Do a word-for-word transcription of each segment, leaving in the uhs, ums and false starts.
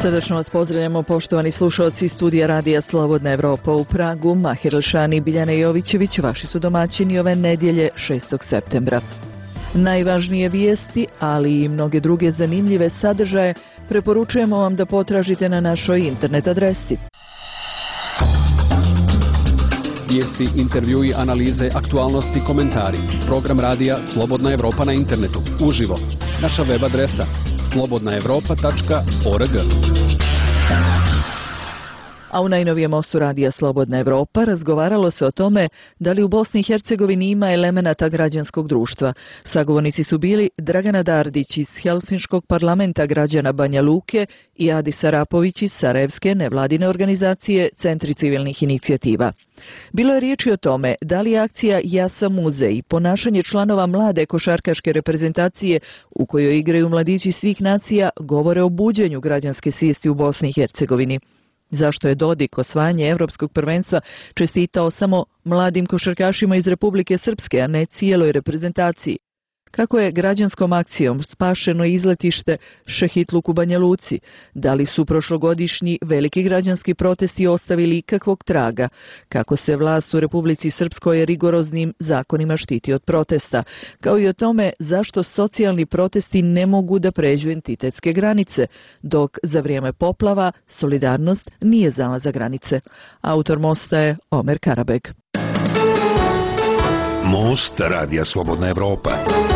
Srdačno vas pozdravljamo, poštovani slušalci studija Radija Slobodna Evropa u Pragu. Mahir Elšani i Biljana Jovićević, vaši su domaćini ove nedjelje šestog septembra. Najvažnije vijesti, ali i mnoge druge zanimljive sadržaje preporučujemo vam da potražite na našoj internet adresi. Vijesti, intervjui, analize, aktualnosti, komentari. Program radija Slobodna Evropa na internetu. Uživo. Naša web adresa slobodna evropa tačka org. A u najnovijem mostu radija Slobodna Evropa razgovaralo se o tome da li u Bosni i Hercegovini ima elemenata građanskog društva. Sagovornici su bili Dragana Dardić iz Helsinškog parlamenta građana Banja Luke i Adis Arapović iz Sarajevske nevladine organizacije Centri civilnih inicijativa. Bilo je riječi o tome da li akcija Ja sam muzej i ponašanje članova mlade košarkaške reprezentacije u kojoj igraju mladići svih nacija govore o buđenju građanske svijesti u Bosni i Hercegovini. Zašto je Dodik osvajanje Evropskog prvenstva čestitao samo mladim košarkašima iz Republike Srpske, a ne cijeloj reprezentaciji? Kako je građanskom akcijom spašeno izletište Šehitluk u Banja Luci? Da li su prošlogodišnji veliki građanski protesti ostavili ikakvog traga? Kako se vlast u Republici Srpskoj rigoroznim zakonima štiti od protesta? Kao i o tome zašto socijalni protesti ne mogu da pređu entitetske granice, dok za vrijeme poplava solidarnost nije znala za granice. Autor mosta je Omer Karabeg. Most Radija Slobodna Evropa.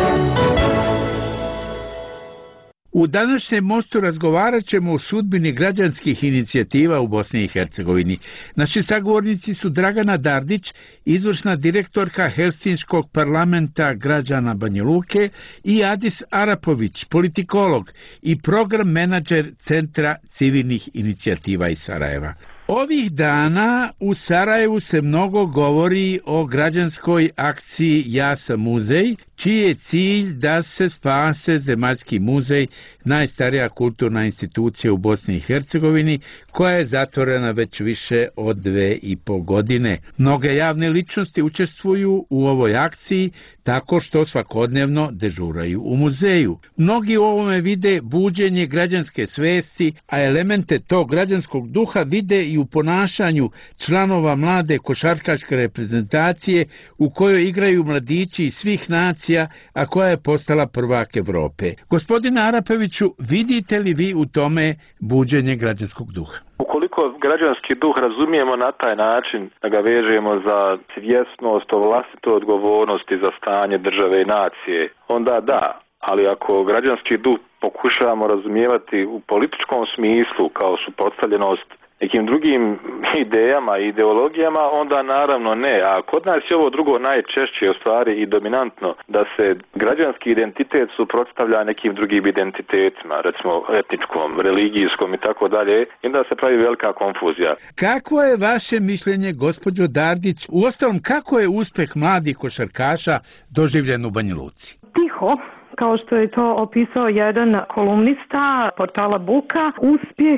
U današnjem mostu razgovarat ćemo o sudbini građanskih inicijativa u Bosni i Hercegovini. Naši sagovornici su Dragana Dardić, izvršna direktorka Helsinškog parlamenta građana Banja Luke, i Adis Arapović, politikolog i program menadžer Centra civilnih inicijativa iz Sarajeva. Ovih dana u Sarajevu se mnogo govori o građanskoj akciji Ja sam muzej, čiji je cilj da se spase Zemaljski muzej, najstarija kulturna institucija u Bosni i Hercegovini, koja je zatvorena već više od dve i po godine. Mnoge javne ličnosti učestvuju u ovoj akciji tako što svakodnevno dežuraju u muzeju. Mnogi u ovome vide buđenje građanske svesti, a elemente tog građanskog duha vide i u ponašanju članova mlade košarkaške reprezentacije u kojoj igraju mladići iz svih nacija, a koja je postala prvak Evrope. Gospodine Arapoviću, vidite li vi u tome buđenje građanskog duha? Ukoliko građanski duh razumijemo na taj način da ga vežemo za svjesnost o vlastitoj odgovornosti za stanje države i nacije, onda da. Ali ako građanski duh pokušavamo razumijevati u političkom smislu kao suprotstavljenost nekim drugim idejama i ideologijama, onda naravno ne. A kod nas je ovo drugo najčešće u stvari i dominantno, da se građanski identitet suprotstavlja nekim drugim identitetima, recimo etničkom, religijskom i tako dalje, i onda se pravi velika konfuzija. Kakvo je vaše mišljenje, gospođo Dardić? Uostalom, kako je uspjeh mladih košarkaša doživljen u Banja Luci? Tiho, kao što je to opisao jedan kolumnista portala Buka, uspjeh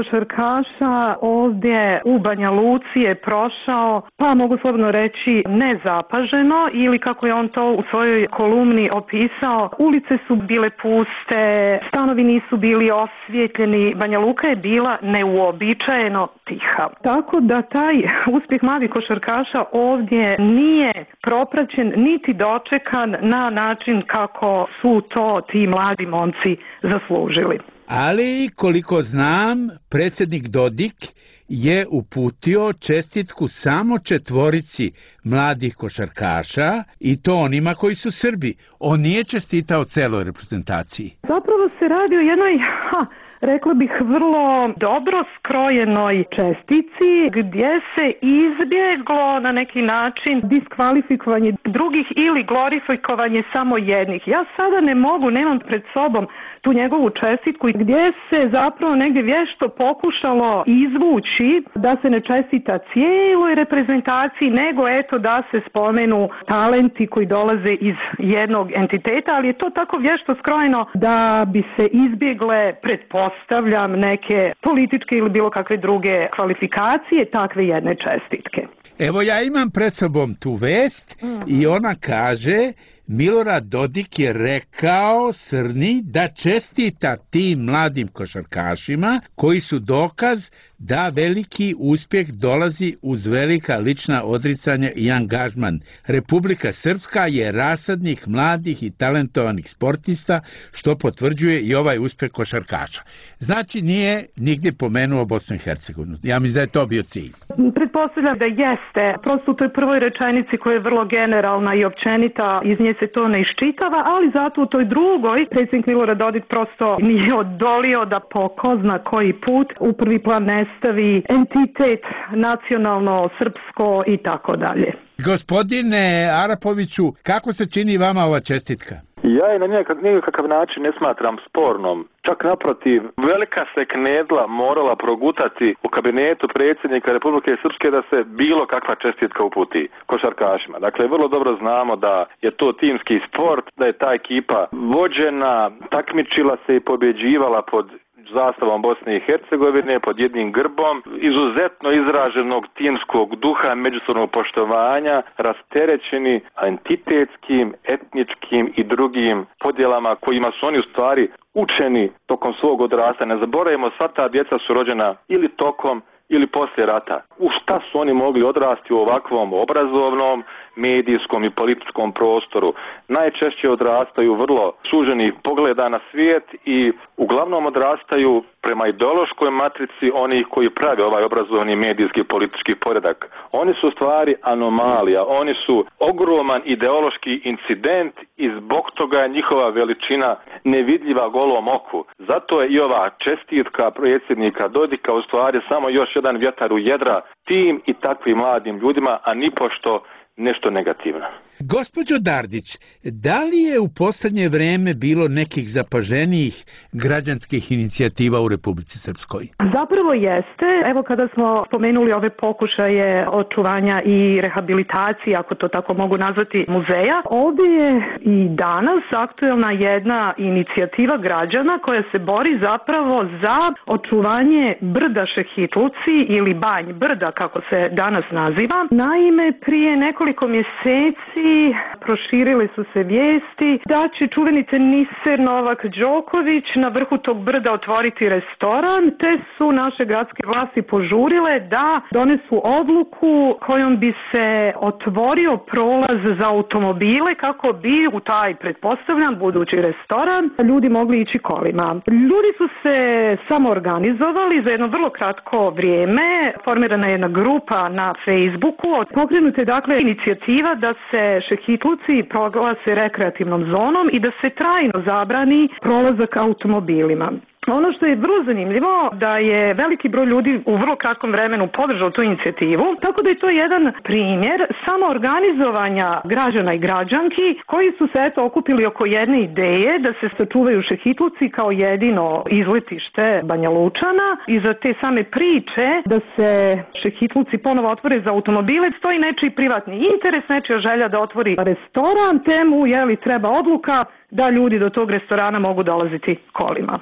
košarkaša ovdje u Banja Luci je prošao, pa mogu slobodno reći, nezapaženo, ili kako je on to u svojoj kolumni opisao, ulice su bile puste, stanovi nisu bili osvjetljeni, Banja Luka je bila neuobičajeno tiha. Tako da taj uspjeh mladih košarkaša ovdje nije propraćen niti dočekan na način kako su to ti mladi momci zaslužili. Ali, koliko znam, predsjednik Dodik je uputio čestitku samo četvorici mladih košarkaša, i to onima koji su Srbi. On nije čestitao celoj reprezentaciji. Zapravo se radi o jednoj, ha, rekla bih, vrlo dobro skrojenoj čestici gdje se izbjeglo na neki način diskvalifikovanje drugih ili glorifikovanje samo jednih. Ja sada ne mogu, nemam pred sobom tu njegovu čestitku gdje se zapravo negdje vješto pokušalo izvući da se ne čestita cijeloj reprezentaciji, nego eto da se spomenu talenti koji dolaze iz jednog entiteta, ali je to tako vješto skrojeno da bi se izbjegle, pretpostavljam, neke političke ili bilo kakve druge kvalifikacije takve jedne čestitke. Evo, ja imam pred sobom tu vest, mm. i ona kaže: Milorad Dodik je rekao Srni da čestita tim mladim košarkašima koji su dokaz da veliki uspjeh dolazi uz velika lična odricanja i angažman. Republika Srpska je rasadnik mladih i talentovanih sportista, što potvrđuje i ovaj uspjeh košarkaša. Znači nije nigdje pomenuo Bosnu i Hercegovinu. Ja mislim da je to bio cilj. Pretpostavljam da jeste. Prosto u toj prvoj rečenici koja je vrlo generalna i općenita, iz nje se to ne iščitava, ali zato u toj drugoj predsjednik Milorad Dodik prosto nije odolio da po ko zna koji put u prvi plan ne stavi entitet nacionalno, srpsko i tako dalje. Gospodine Arapoviću, kako se čini vama ova čestitka? Ja je na nikakav način ne smatram spornom. Čak naprotiv, velika se knedla morala progutati u kabinetu predsjednika Republike Srpske da se bilo kakva čestitka uputi košarkašima. Dakle, vrlo dobro znamo da je to timski sport, da je ta ekipa vođena, takmičila se i pobjeđivala pod zastavom Bosne i Hercegovine, pod jednim grbom, izuzetno izraženog timskog duha, međusobnog poštovanja, rasterećeni entitetskim, etničkim i drugim podjelama kojima su oni u stvari učeni tokom svog odrastanja. Ne zaboravimo, sva ta djeca su rođena ili tokom ili poslije rata. U šta su oni mogli odrasti u ovakvom obrazovnom, medijskom i političkom prostoru? Najčešće odrastaju vrlo suženih pogleda na svijet i uglavnom odrastaju prema ideološkoj matrici onih koji prave ovaj obrazovni medijski i politički poredak. Oni su u stvari anomalija, oni su ogroman ideološki incident i zbog toga je njihova veličina nevidljiva golom oku. Zato je i ova čestitka predsjednika Dodika u stvari samo još jedan vjetar u jedra tim i takvim mladim ljudima, a nipošto nešto negativno. Gospođo Dardić, da li je u posljednje vrijeme bilo nekih zapaženijih građanskih inicijativa u Republici Srpskoj? Zapravo jeste. Evo kada smo spomenuli ove pokušaje očuvanja i rehabilitacije, ako to tako mogu nazvati, muzeja, ovdje je i danas aktuelna jedna inicijativa građana koja se bori zapravo za očuvanje brda Šehitluci ili Banj brda, kako se danas naziva. Naime, prije nekoliko mjeseci proširile su se vijesti da će čuveni teniser Novak Đoković na vrhu tog brda otvoriti restoran, te su naše gradske vlasti požurile da donesu odluku kojom bi se otvorio prolaz za automobile kako bi u taj, pretpostavljam, budući restoran ljudi mogli ići kolima. Ljudi su se samo organizovali za jedno vrlo kratko vrijeme, formirana je jedna grupa na Facebooku, pokrenuta je dakle inicijativa da se Šehitluci proglase rekreativnom zonom i da se trajno zabrani prolazak automobilima. Ono što je vrlo zanimljivo da je veliki broj ljudi u vrlo kratkom vremenu podržao tu inicijativu, tako da je to jedan primjer samoorganizovanja građana i građanki koji su se eto okupili oko jedne ideje da se sačuvaju Šehitluci kao jedino izletište Banja Lučana. Iza te same priče da se Šehitluci ponovo otvore za automobile stoji nečiji privatni interes, nečija želja da otvori restoran, temu je li treba odluka da ljudi do tog restorana mogu dolaziti kolima.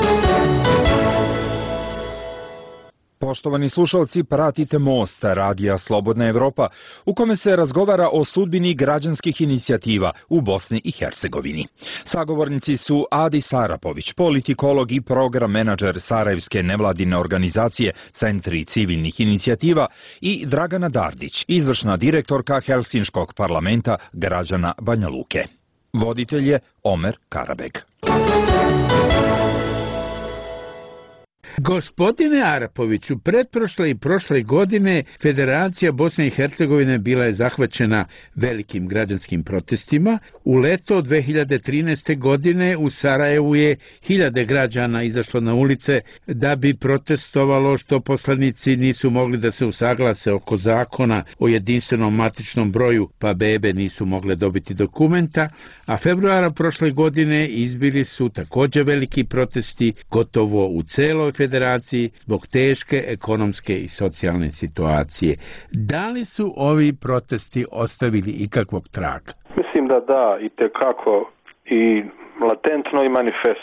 Poštovani slušalci, pratite Most, radija Slobodna Evropa, u kome se razgovara o sudbini građanskih inicijativa u Bosni i Hercegovini. Sagovornici su Adis Arapović, politikolog i program menadžer Sarajevske nevladine organizacije Centri civilnih inicijativa, i Dragana Dardić, izvršna direktorka Helsinškog parlamenta građana Banja Luke. Voditelj je Omer Karabeg. Gospodine Arapoviću, pretprošle i prošle godine Federacija Bosne i Hercegovine bila je zahvaćena velikim građanskim protestima. U leto dve hiljade trinaeste. godine u Sarajevu je hiljade građana izašlo na ulice da bi protestovalo što poslanici nisu mogli da se usaglase oko zakona o jedinstvenom matičnom broju, pa bebe nisu mogle dobiti dokumenta, a februara prošle godine izbili su također veliki protesti gotovo u celoj federaciji zbog teške ekonomske i socijalne situacije. Da li su ovi protesti ostavili ikakvog traga? Mislim da da, i tekako, i latentno i manifestno.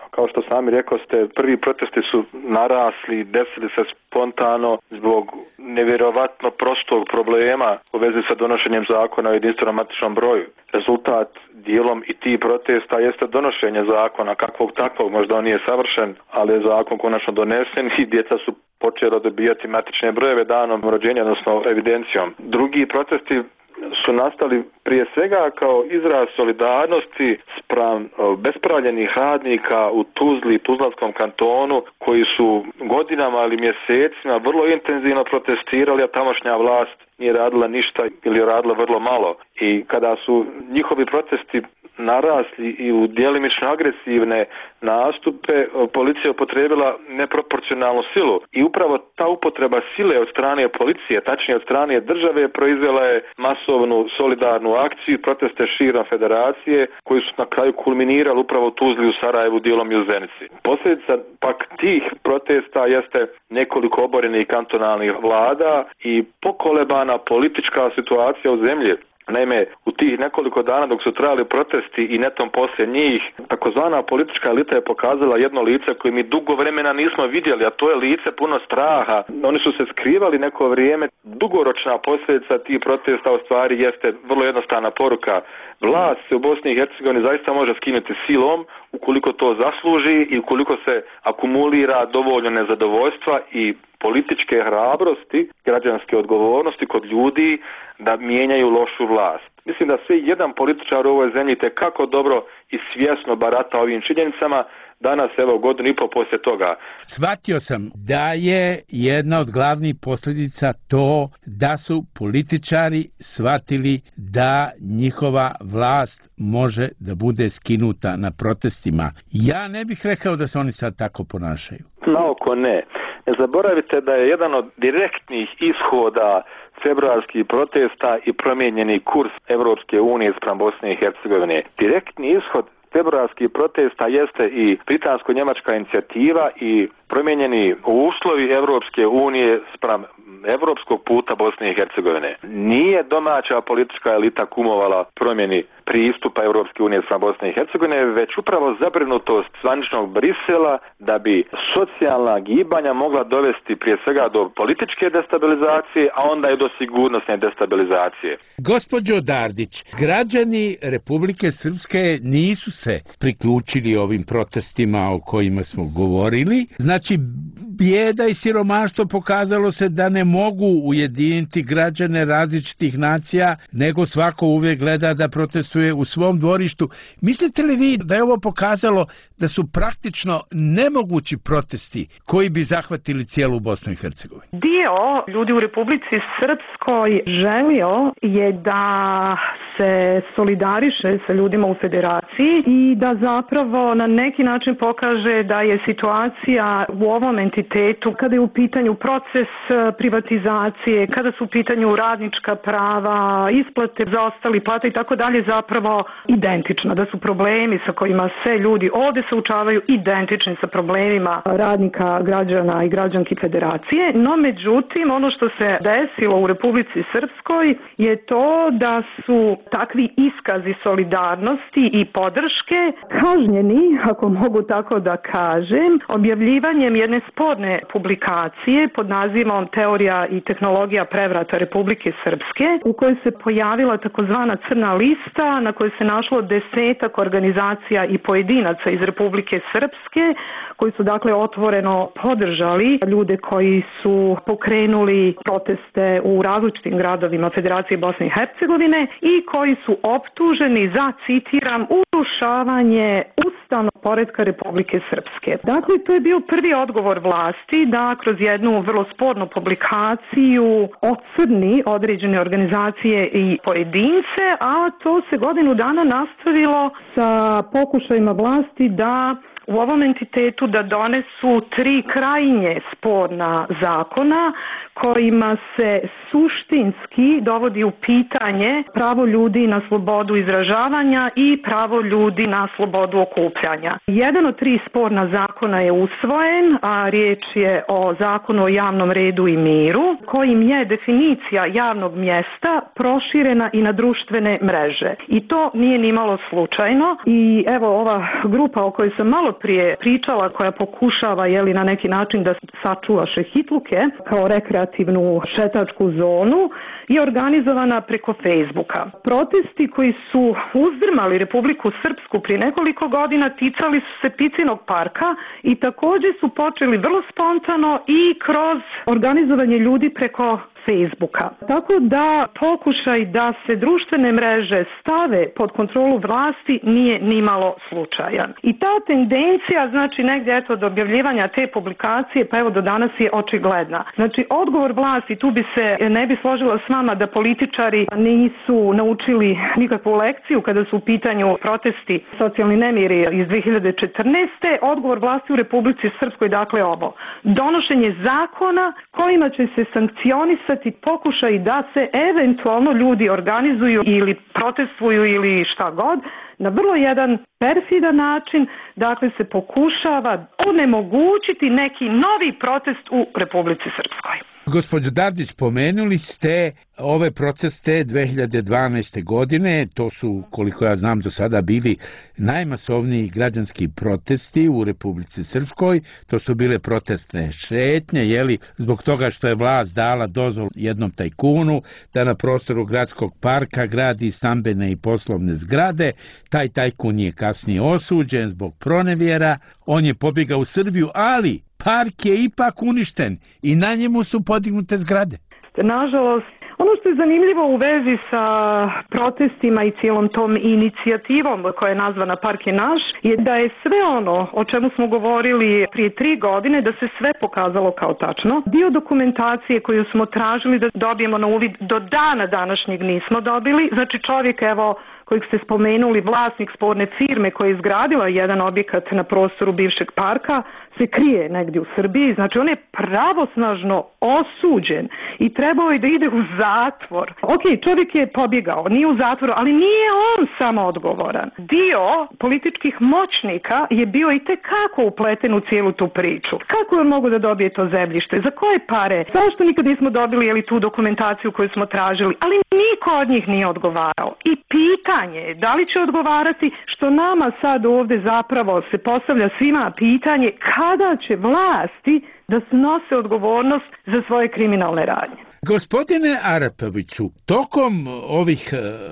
Kao što sami rekao ste, prvi protesti su narasli, desili se spontano zbog nevjerovatno prostog problema u vezi sa donošenjem zakona o jedinstvenom matičnom broju. Rezultat dijelom i ti protesta jeste donošenje zakona, kakvog takvog, možda on nije savršen, ali je zakon konačno donesen i djeca su počela dobijati matične brojeve danom rođenja, odnosno evidencijom. Drugi protesti su nastali prije svega kao izraz solidarnosti spram bespravljenih radnika u Tuzli, Tuzlanskom kantonu, koji su godinama ili mjesecima vrlo intenzivno protestirali, a tamošnja vlast nije radila ništa ili radila vrlo malo. I kada su njihovi protesti narasli i u djelimično agresivne nastupe, policija upotrijebila neproporcionalnu silu. I upravo ta upotreba sile od strane policije, tačnije od strane države, proizvela je masovnu solidarnu akciju i proteste širom federacije, koji su na kraju kulminirali upravo u Tuzli, u Sarajevu, dijelom i u Zenici. Posljedica pak tih protesta jeste nekoliko oborenih kantonalnih vlada i pokolebana politička situacija u zemlji. Naime, u tih nekoliko dana dok su trajali protesti i netom poslije njih, takozvana politička elita je pokazala jedno lice koje mi dugo vremena nismo vidjeli, a to je lice puno straha. Oni su se skrivali neko vrijeme. Dugoročna posljedica tih protesta u stvari jeste vrlo jednostavna poruka. Vlast se u Bosni i Hercegovini zaista može skinuti silom ukoliko to zasluži i ukoliko se akumulira dovoljno nezadovoljstva i političke hrabrosti, građanske odgovornosti kod ljudi da mijenjaju lošu vlast. Mislim da sve jedan političar u ovoj zemlji tekako dobro i svjesno barata ovim činjenicama. Danas, evo, godinu i po poslije toga. Shvatio sam da je jedna od glavnih posljedica to da su političari shvatili da njihova vlast može da bude skinuta na protestima. Ja ne bih rekao da se oni sad tako ponašaju. Naoko ne. Ne zaboravite da je jedan od direktnih ishoda februarskih protesta i promijenjeni kurs Evropske unije spram Bosne i Hercegovine. Direktni ishod februarskih protesta jeste i britansko-njemačka inicijativa i promijenjeni uslovi Evropske unije spram evropskog puta Bosne i Hercegovine. Nije domaća politička elita kumovala promjeni pristupa Evropske unije spram Bosne i Hercegovine, već upravo zabrinutost zvaničnog Brisela da bi socijalna gibanja mogla dovesti prije svega do političke destabilizacije, a onda i do sigurnosne destabilizacije. Gospođo Dardić, građani Republike Srpske nisu se priključili ovim protestima o kojima smo govorili. Znači, bijeda i siromaštvo pokazalo se da ne mogu ujediniti građane različitih nacija, nego svako uvijek gleda da protestuje u svom dvorištu. Mislite li vi da je ovo pokazalo da su praktično nemogući protesti koji bi zahvatili cijelu Bosnu i Hercegovinu? Dio ljudi u Republici Srpskoj želio je da se solidariše sa ljudima u federaciji i da zapravo na neki način pokaže da je situacija u ovom entitetu, kada je u pitanju proces privatizacije, kada su u pitanju radnička prava, isplate zaostali plata i tako dalje, zapravo identična, da su problemi sa kojima se ljudi ovdje suočavaju identični sa problemima radnika, građana i građanki federacije. No međutim, ono što se desilo u Republici Srpskoj je to da su takvi iskazi solidarnosti i podrške kažnjeni, ako mogu tako da kažem, objavljivanjem jedne sporne publikacije pod nazivom Teorija i tehnologija prevrata Republike Srpske, u kojoj se pojavila takozvana crna lista na kojoj se našlo desetak organizacija i pojedinaca iz Republike Srpske koji su dakle otvoreno podržali ljude koji su pokrenuli proteste u različitim gradovima Federacije Bosne i Hercegovine i koji su optuženi za, citiram, urušavanje ustavnog poretka Republike Srpske. Dakle, to je bio prvi odgovor vlasti da kroz jednu vrlo spornu publikaciju ocrni određene organizacije i pojedince, a to se godinu dana nastavilo sa pokušajima vlasti da u ovom entitetu da donesu tri krajnje sporna zakona kojima se suštinski dovodi u pitanje pravo ljudi na slobodu izražavanja i pravo ljudi na slobodu okupljanja. Jedan od tri sporna zakona je usvojen, a riječ je o zakonu o javnom redu i miru, kojim je definicija javnog mjesta proširena i na društvene mreže. I to nije nimalo slučajno i evo ova grupa o kojoj sam malo prije pričala, koja pokušava je li na neki način da sačuva Šehitluke kao rekreativnu šetačku zonu, je organizovana preko Facebooka. Protesti koji su uzdrmali Republiku Srpsku prije nekoliko godina ticali su se Picinog parka i također su počeli vrlo spontano i kroz organizovanje ljudi preko Facebooka. Tako da pokušaj da se društvene mreže stave pod kontrolu vlasti nije nimalo slučajan. I ta tendencija, znači negdje eto do objavljivanja te publikacije, pa evo do danas je očigledna. Znači odgovor vlasti, tu bi se ne bi složila s vama da političari nisu naučili nikakvu lekciju kada su u pitanju protesti, socijalni nemiri iz dvije hiljade četrnaeste. Odgovor vlasti u Republici Srpskoj dakle ovo: donošenje zakona kojima će se sankcionisati pokušaj da se eventualno ljudi organizuju ili protestuju ili šta god, na vrlo jedan perfidan način, dakle se pokušava onemogućiti neki novi protest u Republici Srpskoj. Gospođo Dardić, pomenuli ste ove proteste dvije hiljade dvanaeste. godine, to su, koliko ja znam, do sada bili najmasovniji građanski protesti u Republici Srpskoj. To su bile protestne šetnje, jeli, zbog toga što je vlast dala dozvolu jednom tajkunu da na prostoru gradskog parka gradi stambene i poslovne zgrade. Taj tajkun je kasnije osuđen zbog pronevjera, on je pobjegao u Srbiju, ali park je ipak uništen i na njemu su podignute zgrade. Nažalost, ono što je zanimljivo u vezi sa protestima i cijelom tom inicijativom koja je nazvana Park je naš, je da je sve ono o čemu smo govorili prije tri godine, da se sve pokazalo kao tačno. Dio dokumentacije koju smo tražili da dobijemo na uvid do dana današnjeg nismo dobili. Znači čovjek, evo, kojeg ste spomenuli, vlasnik sporne firme koja je izgradila jedan objekat na prostoru bivšeg parka, se krije negdje u Srbiji. Znači on je pravosnažno osuđen i trebao je da ide u zatvor. Ok, čovjek je pobjegao, nije u zatvoru, ali nije on samo odgovoran. Dio političkih moćnika je bio i tekako upleten u cijelu tu priču. Kako je on mogu da dobije to zemljište? Za koje pare? Zašto nikad nismo dobili jeli, tu dokumentaciju koju smo tražili? Ali niko od njih nije odgovarao. I pitanje je da li će odgovarati, što nama sad ovdje zapravo se postavlja svima pitanje kada će vlasti da snose odgovornost za svoje kriminalne radnje. Gospodine Arapoviću, tokom ovih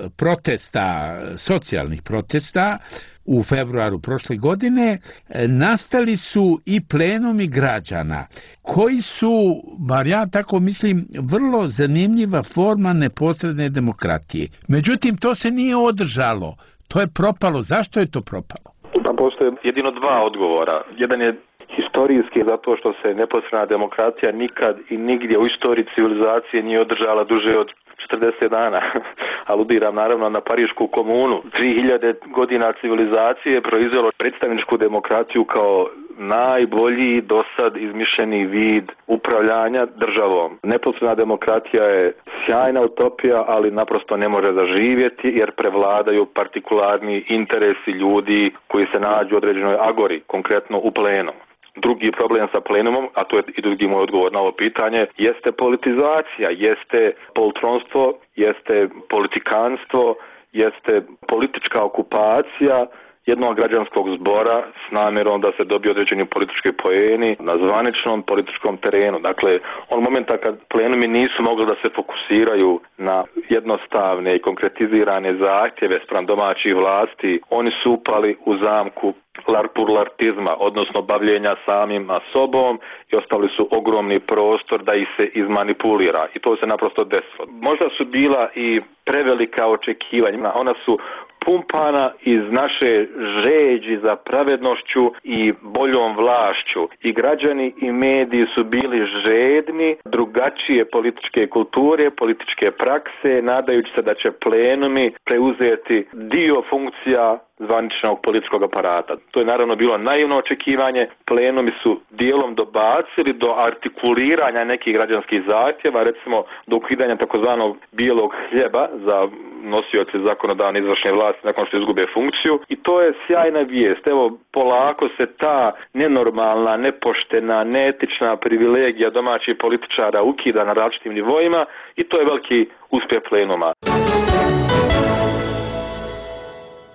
protesta, socijalnih protesta u februaru prošle godine, nastali su i plenumi građana koji su, bar ja tako mislim, vrlo zanimljiva forma neposredne demokratije. Međutim, to se nije održalo. To je propalo. Zašto je to propalo? Pa postoje jedino dva odgovora. Jedan je historijski, zato što se neposredna demokracija nikad i nigdje u istoriji civilizacije nije održala duže od četrdeset dana. Aludiram naravno na Parišku komunu. tri hiljade godina civilizacije proizvelo predstavničku demokraciju kao najbolji dosad izmišljeni vid upravljanja državom. Neposredna demokratija je sjajna utopija, ali naprosto ne može zaživjeti jer prevladaju partikularni interesi ljudi koji se nađu u određenoj agori, konkretno u plenumu. Drugi problem sa plenumom, a to je i drugi moj odgovor na ovo pitanje, jeste politizacija, jeste poltronstvo, jeste politikanstvo, jeste politička okupacija jednog građanskog zbora s namjerom da se dobije određeni politički poeni na zvaničnom političkom terenu. Dakle, on momenta kad plenumi nisu mogli da se fokusiraju na jednostavne i konkretizirane zahtjeve spram domaćih vlasti, oni su upali u zamku larpurlartizma, odnosno bavljenja samim sobom i ostavili su ogromni prostor da ih se izmanipulira i to se naprosto desilo. Možda su bila i prevelika očekivanja, ona su pumpana iz naše žeđi za pravednošću i boljom vlašću. I građani i mediji su bili žedni drugačije političke kulture, političke prakse, nadajući se da će plenumi preuzeti dio funkcija zvaničnog političkog aparata. To je naravno bilo naivno očekivanje. Plenumi su dijelom dobacili do artikuliranja nekih građanskih zahtjeva, recimo do ukidanja takozvanog bijelog hljeba za nosioce zakonodavne izvršne vlasti nakon što izgube funkciju i to je sjajna vijest. Evo, polako se ta nenormalna, nepoštena, neetična privilegija domaćih političara ukida na različitim nivoima i to je veliki uspjeh plenuma.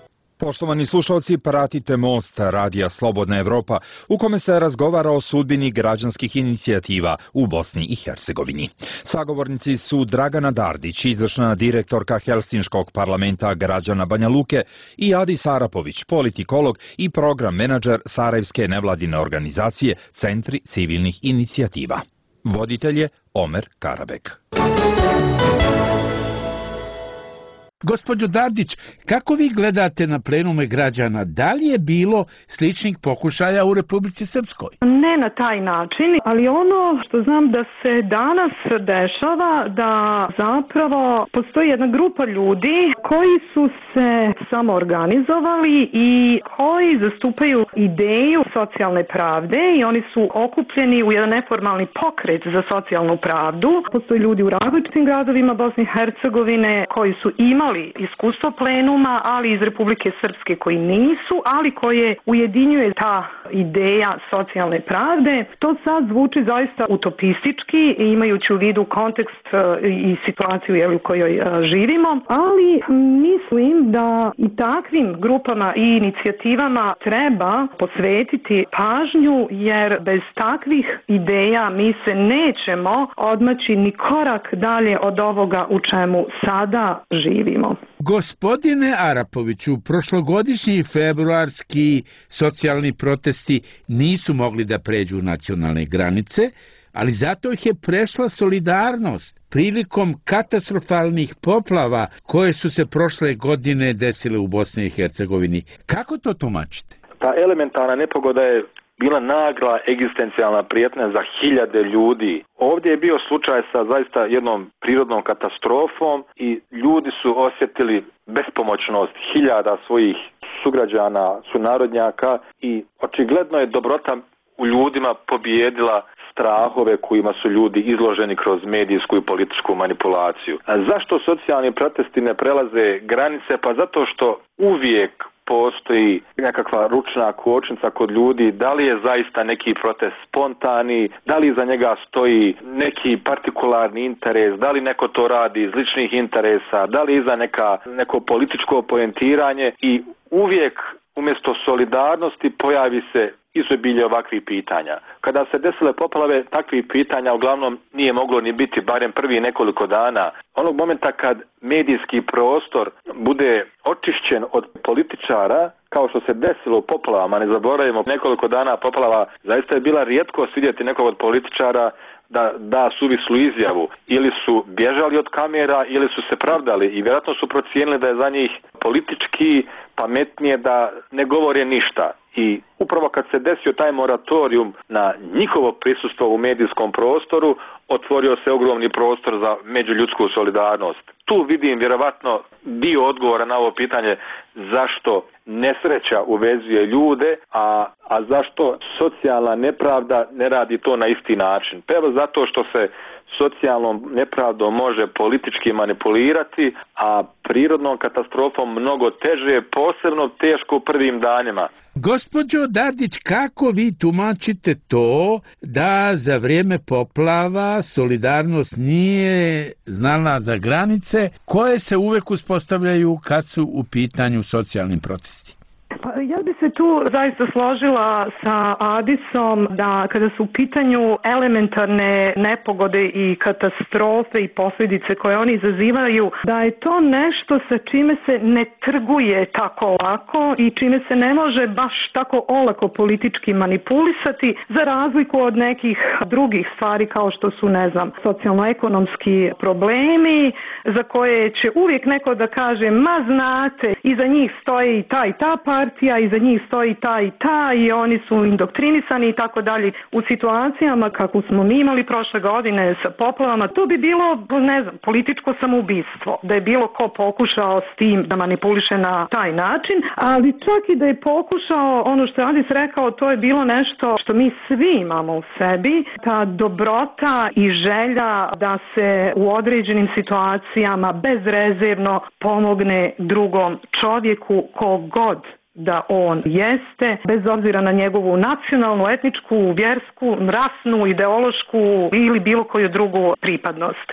Poštovani slušalci, pratite Most radija Slobodna Evropa u kome se razgovara o sudbini građanskih inicijativa u Bosni i Hercegovini. Sagovornici su Dragana Dardić, izvršna direktorka Helsinškog parlamenta građana Banja Luke, i Adis Arapović, politikolog i program menadžer Sarajevske nevladine organizacije Centri civilnih inicijativa. Voditelj je Omer Karabek. Gospođo Dardić, kako vi gledate na plenume građana? Da li je bilo sličnih pokušaja u Republici Srpskoj? Ne na taj način, ali ono što znam da se danas dešava, da zapravo postoji jedna grupa ljudi koji su se samoorganizovali i koji zastupaju ideju socijalne pravde i oni su okupljeni u jedan neformalni pokret za socijalnu pravdu. Postoji ljudi u različitim gradovima Bosne i Hercegovine koji su imali iskustvo plenuma, ali iz Republike Srpske koji nisu, ali koje ujedinjuje ta ideja socijalne pravde. To sad zvuči zaista utopistički, imajući u vidu kontekst i situaciju u kojoj živimo, ali mislim da i takvim grupama i inicijativama treba posvetiti pažnju, jer bez takvih ideja mi se nećemo odmaći ni korak dalje od ovoga u čemu sada živimo. Gospodine Arapoviću, prošlogodišnji februarski socijalni protesti nisu mogli da pređu nacionalne granice, ali zato ih je prešla solidarnost prilikom katastrofalnih poplava koje su se prošle godine desile u Bosni i Hercegovini. Kako to tumačite? Ta elementarna nepogoda je bila nagla egzistencijalna prijetnja za hiljade ljudi. Ovdje je bio slučaj sa zaista jednom prirodnom katastrofom i ljudi su osjetili bespomoćnost hiljada svojih sugrađana, sunarodnjaka i očigledno je dobrota u ljudima pobijedila strahove kojima su ljudi izloženi kroz medijsku i političku manipulaciju. A zašto socijalni protesti ne prelaze granice? Pa zato što uvijek postoji nekakva ručna kočnica kod ljudi, da li je zaista neki protest spontani, da li iza njega stoji neki partikularni interes, da li neko to radi iz ličnih interesa, da li iza neka, neko političko poentiranje i uvijek umjesto solidarnosti pojavi se izobilje ovakvih pitanja. Kada se desile poplave, takvih pitanja uglavnom nije moglo ni biti, barem prvi nekoliko dana. Onog momenta kad medijski prostor bude očišćen od političara, kao što se desilo u poplavama, ne zaboravimo, nekoliko dana poplava, zaista je bila rijetkost vidjeti nekog od političara da da suvislu izjavu. Ili su bježali od kamera, ili su se pravdali i vjerojatno su procijenili da je za njih politički pametnije da ne govore ništa. I upravo kad se desio taj moratorium na njihovo prisustvo u medijskom prostoru, otvorio se ogromni prostor za međuljudsku solidarnost. Tu vidim vjerovatno dio odgovora na ovo pitanje zašto nesreća uvezuje ljude, a, a zašto socijalna nepravda ne radi to na isti način. Pa evo zato što se socijalnom nepravdom može politički manipulirati, a prirodnom katastrofom mnogo teže, posebno teško u prvim danima. Gospođo Dardić, kako vi tumačite to da za vrijeme poplava solidarnost nije znala za granice koje se uvek uspostavljaju kad su u pitanju socijalni protesti? Pa ja bi se tu zaista složila sa Adisom da kada su u pitanju elementarne nepogode i katastrofe i posljedice koje oni izazivaju, da je to nešto sa čime se ne trguje tako lako i čime se ne može baš tako olako politički manipulisati, za razliku od nekih drugih stvari kao što su, ne znam, socijalno-ekonomski problemi za koje će uvijek neko da kaže, ma znate, iza njih stoji i ta i ta partija, iza njih stoji ta i ta i oni su indoktrinisani i tako dalje. U situacijama kako smo mi imali prošle godine sa poplavama, to bi bilo, ne znam, političko samoubistvo, da je bilo ko pokušao s tim da manipuliše na taj način, ali čak i da je pokušao, ono što je Adis rekao, to je bilo nešto što mi svi imamo u sebi, ta dobrota i želja da se u određenim situacijama bezrezervno pomogne drugom čovjeku kogod da on jeste, bez obzira na njegovu nacionalnu, etničku, vjersku, rasnu, ideološku ili bilo koju drugu pripadnost.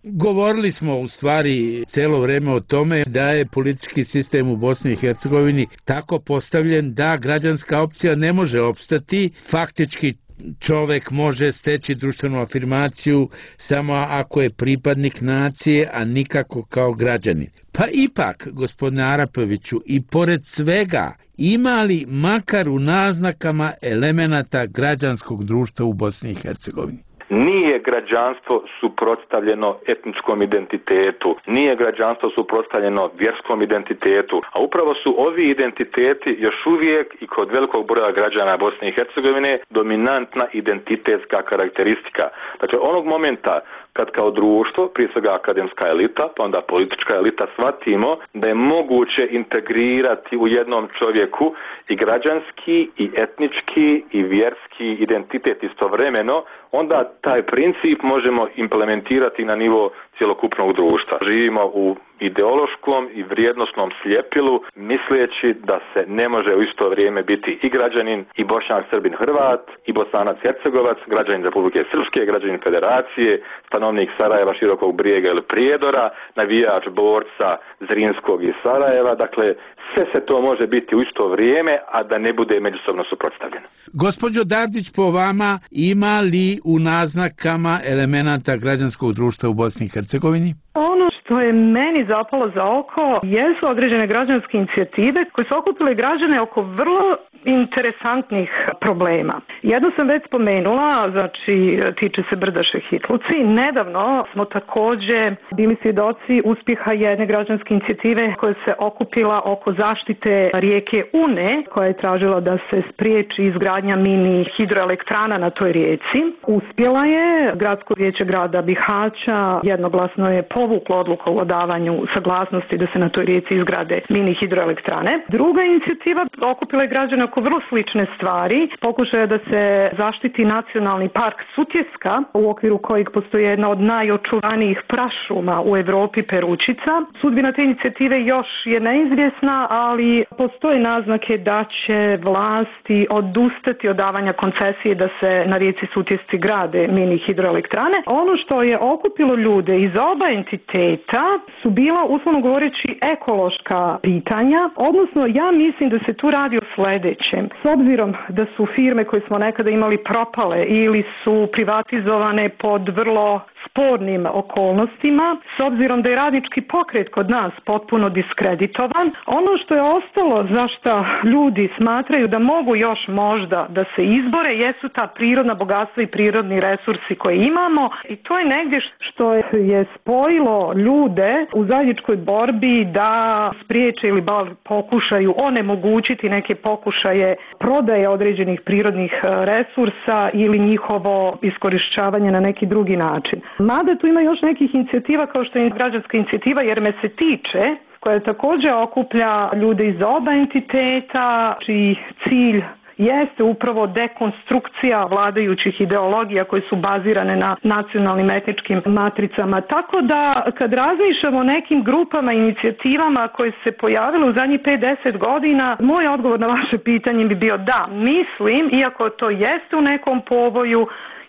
Govorili smo u stvari cijelo vrijeme o tome da je politički sistem u Bosni i Hercegovini tako postavljen da građanska opcija ne može opstati. Faktički čovjek može steći društvenu afirmaciju samo ako je pripadnik nacije, a nikako kao građanin. Pa ipak, gospodine Arapoviću, i pored svega, ima li makar u naznakama elemenata građanskog društva u Bosni i Hercegovini? Nije građanstvo suprotstavljeno etničkom identitetu, nije građanstvo suprotstavljeno vjerskom identitetu, a upravo su ovi identiteti još uvijek i kod velikog broja građana Bosne i Hercegovine dominantna identitetska karakteristika. Dakle, onog momenta kad kao društvo, prije svega akademska elita, pa onda politička elita, shvatimo da je moguće integrirati u jednom čovjeku i građanski, i etnički, i vjerski identitet istovremeno, onda taj princip možemo implementirati na nivo cjelokupnog društva. Živimo u ideološkom i vrijednosnom slijepilu, misleći da se ne može u isto vrijeme biti i građanin, i Bošnjak, Srbin, Hrvat, i Bosanac, Hercegovac, građanin Republike Srpske, građanin Federacije, stanovnik Sarajeva, Širokog Brijega ili Prijedora, navijač borca Zrinskog iz Sarajeva. Dakle, sve se to može biti u isto vrijeme, a da ne bude međusobno suprotstavljeno. Gospođo Dardić, po vama, ima li u naznakama elemenata građanskog društva u Bosni i Hercegovini? Ono što je meni zapalo za oko jesu određene građanske inicijative koje su okupile građane oko vrlo interesantnih problema. Jednu sam već spomenula, znači tiče se Brdaše Hitluci. Nedavno smo također bili svjedoci uspjeha jedne građanske inicijative koja se okupila oko zaštite rijeke Une, koja je tražila da se spriječi izgradnja mini hidroelektrana na toj rijeci. Uspjela je, gradsko vijeće grada Bihaća jednoglasno je povuklo odluku o davanju saglasnosti da se na toj rijeci izgrade mini hidroelektrane. Druga inicijativa okupila je građane oko vrlo slične stvari. Pokušaja da se zaštiti nacionalni park Sutjeska, u okviru kojeg postoji jedna od najočuvanijih prašuma u Europi, Peručica. Sudbina te inicijative još je neizvjesna, ali postoje naznake da će vlasti odustati od davanja koncesije da se na rijeci Sutjesci grade mini hidroelektrane. Ono što je okupilo ljude iz oba entiteta su bila, uslovno govoreći, ekološka pitanja, odnosno ja mislim da se tu radi o sljedećem. S obzirom da su firme koje smo nekada imali propale ili su privatizovane pod vrlo spornim okolnostima, s obzirom da je radnički pokret kod nas potpuno diskreditovan, ono što je ostalo za što ljudi smatraju da mogu još možda da se izbore jesu ta prirodna bogatstva i prirodni resursi koje imamo, i to je negdje što je spojilo ljude u zajedničkoj borbi da spriječe ili bar pokušaju onemogućiti neke pokušaje prodaje određenih prirodnih resursa ili njihovo iskorišćavanje na neki drugi način. Mada tu ima još nekih inicijativa kao što je građanska inicijativa Jer me se tiče, koja također okuplja ljude iz oba entiteta, čiji cilj jeste upravo dekonstrukcija vladajućih ideologija koje su bazirane na nacionalnim etničkim matricama. Tako da kad razmišljamo o nekim grupama, inicijativama koje se pojavile u zadnjih pet do deset godina, moj odgovor na vaše pitanje bi bio da, mislim, iako to jeste u nekom povoju,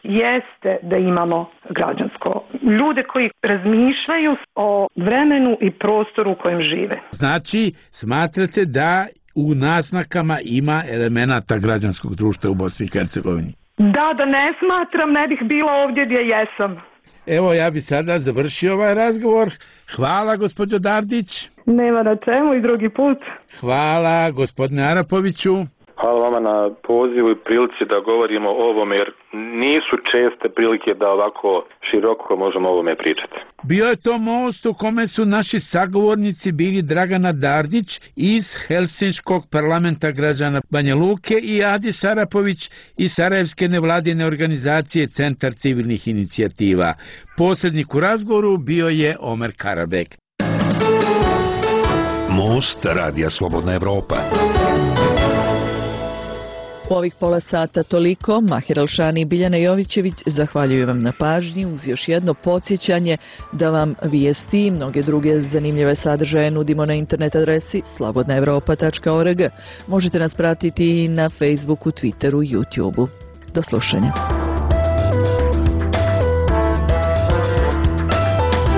jeste da imamo građansko. Ljude koji razmišljaju o vremenu i prostoru u kojem žive. Znači, smatrate da u naznakama ima elemenata građanskog društva u Bosni i Hercegovini? Da, da ne smatram, ne bih bila ovdje gdje jesam. Evo, ja bi sada završio ovaj razgovor. Hvala, gospođo Dardić. Nema na čemu, i drugi put. Hvala, gospodine Arapoviću. Hvala vama na pozivu i prilici da govorimo o ovome, jer nisu česte prilike da ovako široko možemo o ovome pričati. Bio je to most u kome su naši sagovornici bili Dragana Dardić iz Helsinškog parlamenta građana Banja Luke i Adis Arapović iz Sarajevske nevladine organizacije Centar civilnih inicijativa. Posrednik u razgovoru bio je Omer Karabek. Most Radija Slobodna Evropa. U ovih pola sata toliko. Mahir Alšani i Biljana Jovićević zahvaljuju vam na pažnji uz još jedno podsjećanje da vam vijesti i mnoge druge zanimljive sadržaje nudimo na internet adresi slobodna evropa tačka org. Možete nas pratiti i na Facebooku, Twitteru, YouTubeu. Do slušanja.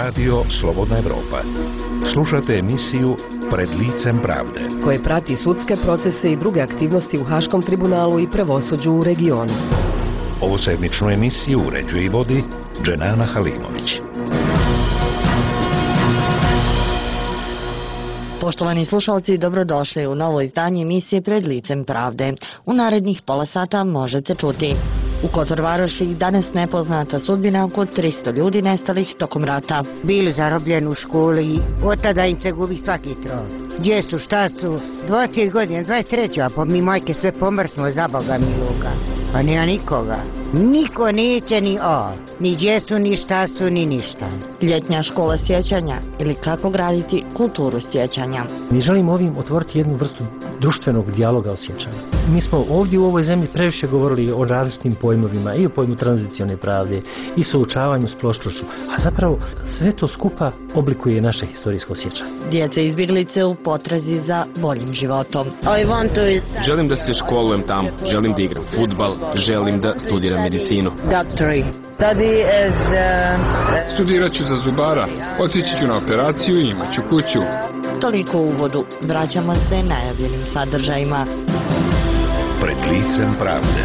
Radio Slobodna Evropa. Slušate emisiju Pred licem pravde, koje prati sudske procese i druge aktivnosti u Haškom tribunalu i pravosuđu u regionu. Ovu sedmičnu emisiju uređuje i vodi Dženana Halimović. Poštovani slušalci, dobrodošli u novo izdanje emisije Pred licem pravde. U narednih pola sata možete čuti: u Kotor Varoši danas nepoznata sudbina oko tristo ljudi nestalih tokom rata. Bili zarobljeni u školi i od tada im se gubi svaki trag. Gdje su, šta su, dvadeset godina, dvadeset tri, a po mi majke sve pomrsmo za Boga miluga. Pa nema nikoga. Niko neće ni o, ni gdje su, ni šta su, ni ništa. Ljetnja škola sjećanja ili kako graditi kulturu sjećanja. Mi želimo ovim otvoriti jednu vrstu društvenog dijaloga o sjećanju. Mi smo ovdje u ovoj zemlji previše govorili o različitim pojmovima, i o pojmu tranzicione pravde, i suočavanju s prošlošću, a zapravo sve to skupa oblikuje naše historijsko sjećanje. Djece izbjeglice u potrazi za boljim životom. Želim da se školujem tamo, želim da igram fudbal, želim da studiram medicinu. Studirat ću za zubara, otići ću na operaciju i imat ću kuću. Toliko u uvodu, vraćamo se najavljenim sadržajima. Pred licem pravde.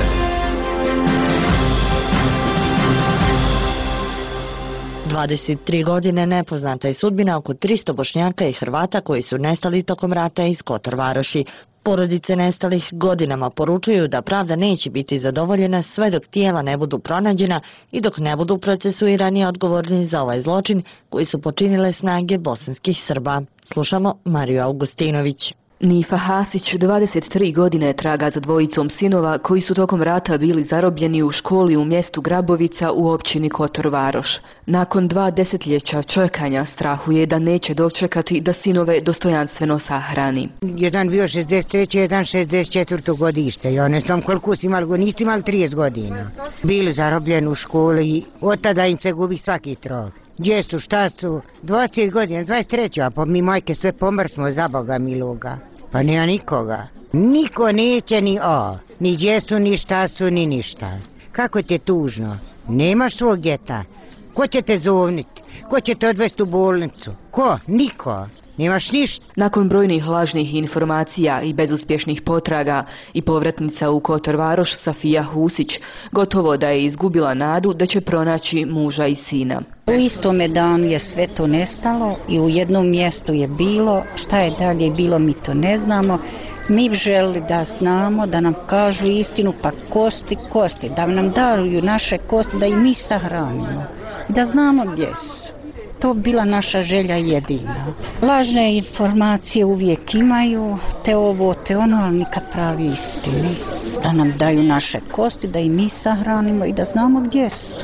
dvadeset tri godine nepoznata je sudbina oko tristo Bošnjaka i Hrvata koji su nestali tokom rata iz Kotor Varoši. Porodice nestalih godinama poručuju da pravda neće biti zadovoljena sve dok tijela ne budu pronađena i dok ne budu procesuirani odgovorni za ovaj zločin koji su počinile snage bosanskih Srba. Slušamo Mariju Augustinović. Nifa Hasić dvadeset tri godine traga za dvojicom sinova koji su tokom rata bili zarobljeni u školi u mjestu Grabovica u općini Kotor Varoš. Nakon dva desetljeća čekanja strahuje da neće dočekati da sinove dostojanstveno sahrani. Jedan bio šezdeset treće, jedan šezdeset četvrte godište. Ja ne znam koliko si imali, niste imali trideset godina. Bili zarobljeni u školi i od tada im se gubi svaki trag. Gdje su, šta su, dvadeset godina, dvadeset tri, a po mi majke sve pomrsmo za Boga miluga. Pa nema nikoga. Niko neće ni o, ni gdje su, ni šta su, ni ništa. Kako ti je tužno? Nemaš svog djeta. Ko će te zovniti? Ko će te odvesti u bolnicu? Ko? Niko. Nemaš ništa. Nakon brojnih lažnih informacija i bezuspješnih potraga i povratnica u Kotor Varoš Safija Husić gotovo da je izgubila nadu da će pronaći muža i sina. U istome danu je sve to nestalo i u jednom mjestu je bilo, šta je dalje bilo mi to ne znamo. Mi bi želili da znamo, da nam kažu istinu, pa kosti, kosti, da nam daruju naše kosti, da i mi sahranimo, da znamo gdje su. To bila naša želja jedina. Lažne informacije uvijek imaju, te ovo, te ono, ali nikad pravi istini. Da nam daju naše kosti, da i mi sahranimo i da znamo gdje su.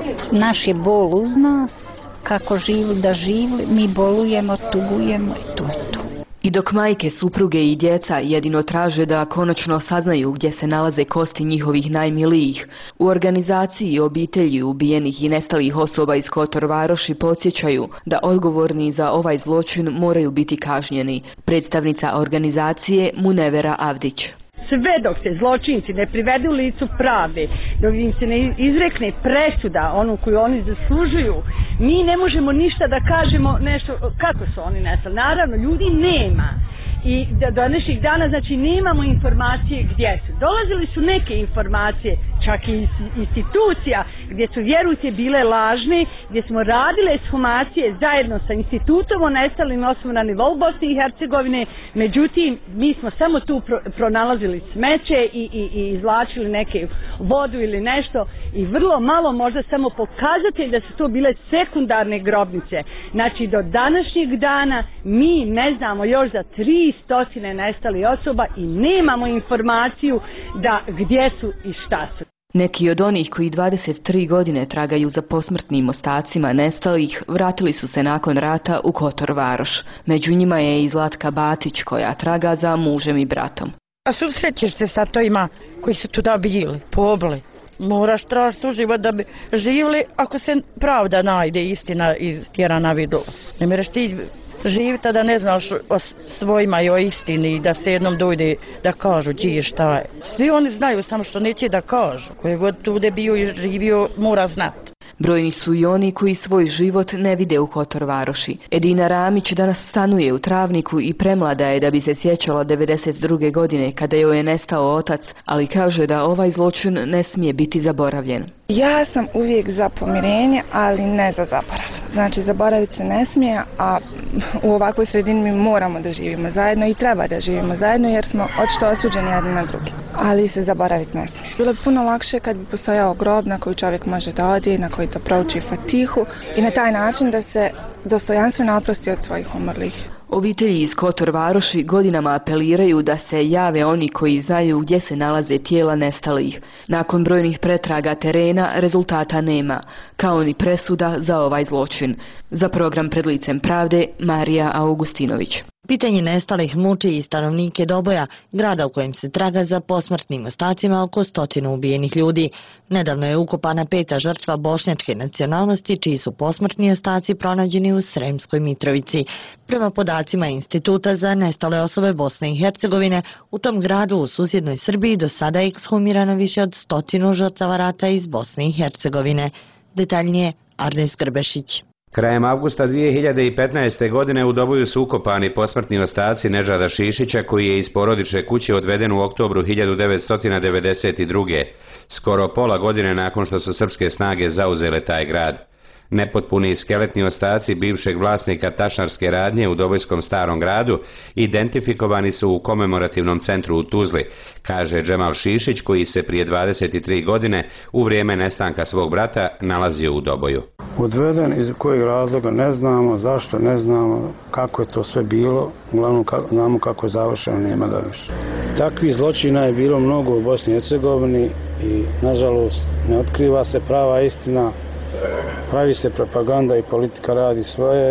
Naš je bol uz nas, kako živili da živili, mi bolujemo, tugujemo i to je to. I dok majke, supruge i djeca jedino traže da konačno saznaju gdje se nalaze kosti njihovih najmilijih, u organizaciji obitelji ubijenih i nestalih osoba iz Kotor Varoši podsjećaju da odgovorni za ovaj zločin moraju biti kažnjeni. Predstavnica organizacije Munevera Avdić. Sve dok se zločinci ne privedu licu pravde, dok im se ne izrekne presuda, onu koju oni zaslužuju, mi ne možemo ništa da kažemo nešto kako su oni nestali. Naravno, ljudi nema. I do današnjih dana, znači, nemamo informacije gdje su. Dolazili su neke informacije, čak i iz institucija, gdje su, vjerujte, bile lažne, gdje smo radile ekshumacije zajedno sa institutom o nestalim osobama na nivou Bosne i Hercegovine. Međutim, mi smo samo tu pro, pronalazili smeće i, i, i izvlačili neke vodu ili nešto i vrlo malo možda samo pokazati da su to bile sekundarne grobnice. Znači, do današnjeg dana mi ne znamo još za tri stotine nestalih osoba i nemamo informaciju da gdje su i šta su. Neki od onih koji dvadeset tri godine tragaju za posmrtnim ostacima nestalih vratili su se nakon rata u Kotor Varoš. Među njima je i Zlatka Batić koja traga za mužem i bratom. A susrećeš se sa tojima koji su tuda bili, pobili. Moraš tražiti suživot da bi živjeli ako se pravda najde, istina istjera na vidu. Ne mreš ti živite da ne znaš o svojima i o istini, da se jednom dojde da kažu gdje je šta je. Svi oni znaju, samo što neće da kažu. Koji god tude bio i živio mora znati. Brojni su i oni koji svoj život ne vide u Kotor Varoši. Edina Ramić danas stanuje u Travniku i premlada je da bi se sjećala devedeset druge godine kada joj je nestao otac, ali kaže da ovaj zločin ne smije biti zaboravljen. Ja sam uvijek za pomirenje, ali ne za zaborav. Znači, zaboraviti se ne smije, a u ovakvoj sredini mi moramo da živimo zajedno i treba da živimo zajedno jer smo očito osuđeni jedni na drugi. Ali se zaboraviti ne smije. Bilo bi puno lakše kad bi postojao grob na koji čovjek može da odi, na koji da prouči Fatihu i na taj način da se dostojanstveno oprosti od svojih umrlih. Obitelji iz Kotor Varoši godinama apeliraju da se jave oni koji znaju gdje se nalaze tijela nestalih. Nakon brojnih pretraga terena rezultata nema, kao ni presuda za ovaj zločin. Za program Pred licem pravde, Marija Augustinović. Pitanje nestalih muči i stanovnike Doboja, grada u kojem se traga za posmrtnim ostacima oko stotinu ubijenih ljudi. Nedavno je ukopana peta žrtva bošnjačke nacionalnosti, čiji su posmrtni ostaci pronađeni u Sremskoj Mitrovici. Prema podacima Instituta za nestale osobe Bosne i Hercegovine, u tom gradu u susjednoj Srbiji do sada je ekshumirano više od stotinu žrtava rata iz Bosne i Hercegovine. Detaljnije Arnes Grbešić. Krajem avgusta dvije hiljade petnaeste. godine u Doboju su ukopani posmrtni ostaci Nedžada Šišića, koji je iz porodične kuće odveden u oktobru hiljadu devetsto devedeset druge. skoro pola godine nakon što su srpske snage zauzele taj grad. Nepotpuni skeletni ostaci bivšeg vlasnika tašnarske radnje u Dobojskom Starom gradu identifikovani su u komemorativnom centru u Tuzli, kaže Džemal Šišić, koji se prije dvadeset tri godine u vrijeme nestanka svog brata nalazio u Doboju. Odveden iz kojeg razloga ne znamo, zašto ne znamo, kako je to sve bilo, uglavnom znamo kako je završeno, nema ga više. Takvih zločina je bilo mnogo u Bosni i Hercegovini i nažalost ne otkriva se prava istina. Pravi se propaganda i politika radi svoje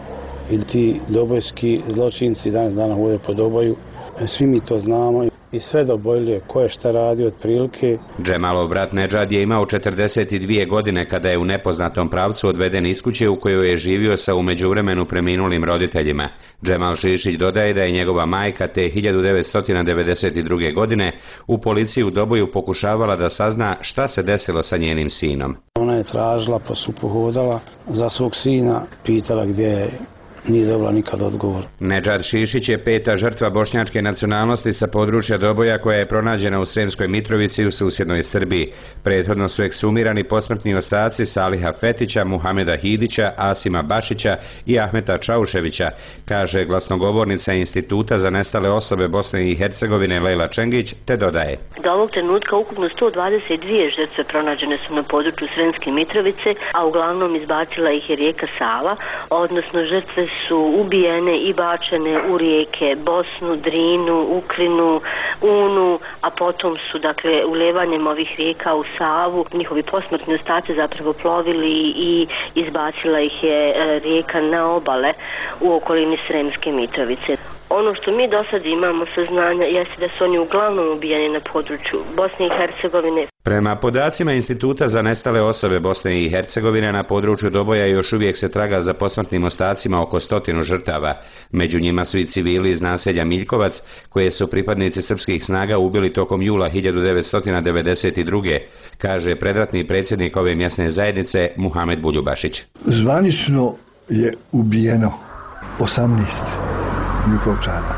i ti dobojski zločinci danas dana vode po Doboju. Svi mi to znamo i sve Dobojlje ko je šta radi od prilike. Džemalov brat Nedžad je imao četrdeset dvije godine kada je u nepoznatom pravcu odveden iz kuće u kojoj je živio sa u međuvremenu preminulim roditeljima. Džemal Šišić dodaje da je njegova majka te hiljadu devetsto devedeset druge. godine u policiji u Doboju pokušavala da sazna šta se desilo sa njenim sinom. Ona je tražila pa su pohodala za svog sina, pitala gdje je. Nije dobila nikad odgovor. Nedžad Šišić je peta žrtva bošnjačke nacionalnosti sa područja Doboja koja je pronađena u Sremskoj Mitrovici u susjednoj Srbiji. Prethodno su eksumirani posmrtni ostaci Saliha Fetića, Muhameda Hidića, Asima Bašića i Ahmeta Čauševića, kaže glasnogovornica Instituta za nestale osobe Bosne i Hercegovine Lejla Čengić, te dodaje. Do ovog trenutka ukupno sto dvadeset dvije žrtve pronađene su na području Sremske Mitrovice, a uglavnom izbacila ih je rijeka Sava, odnosno žrtve su ubijene i bačene u rijeke Bosnu, Drinu, Ukrinu, Unu, a potom su dakle ulevanjem ovih rijeka u Savu njihovi posmrtni ostaci zapravo plovili i izbacila ih je rijeka na obale u okolini Sremske Mitrovice. Ono što mi do sad imamo saznanja jeste da su oni uglavnom ubijeni na području Bosne i Hercegovine. Prema podacima Instituta za nestale osobe Bosne i Hercegovine na području Doboja još uvijek se traga za posmrtnim ostacima oko stotinu žrtava. Među njima su i civili iz naselja Miljkovac, koje su pripadnici srpskih snaga ubili tokom jula hiljadu devetsto devedeset druge. kaže predratni predsjednik ove mjesne zajednice Muhamed Buljubašić. Zvanično je ubijeno osamnaest Miljkovčana.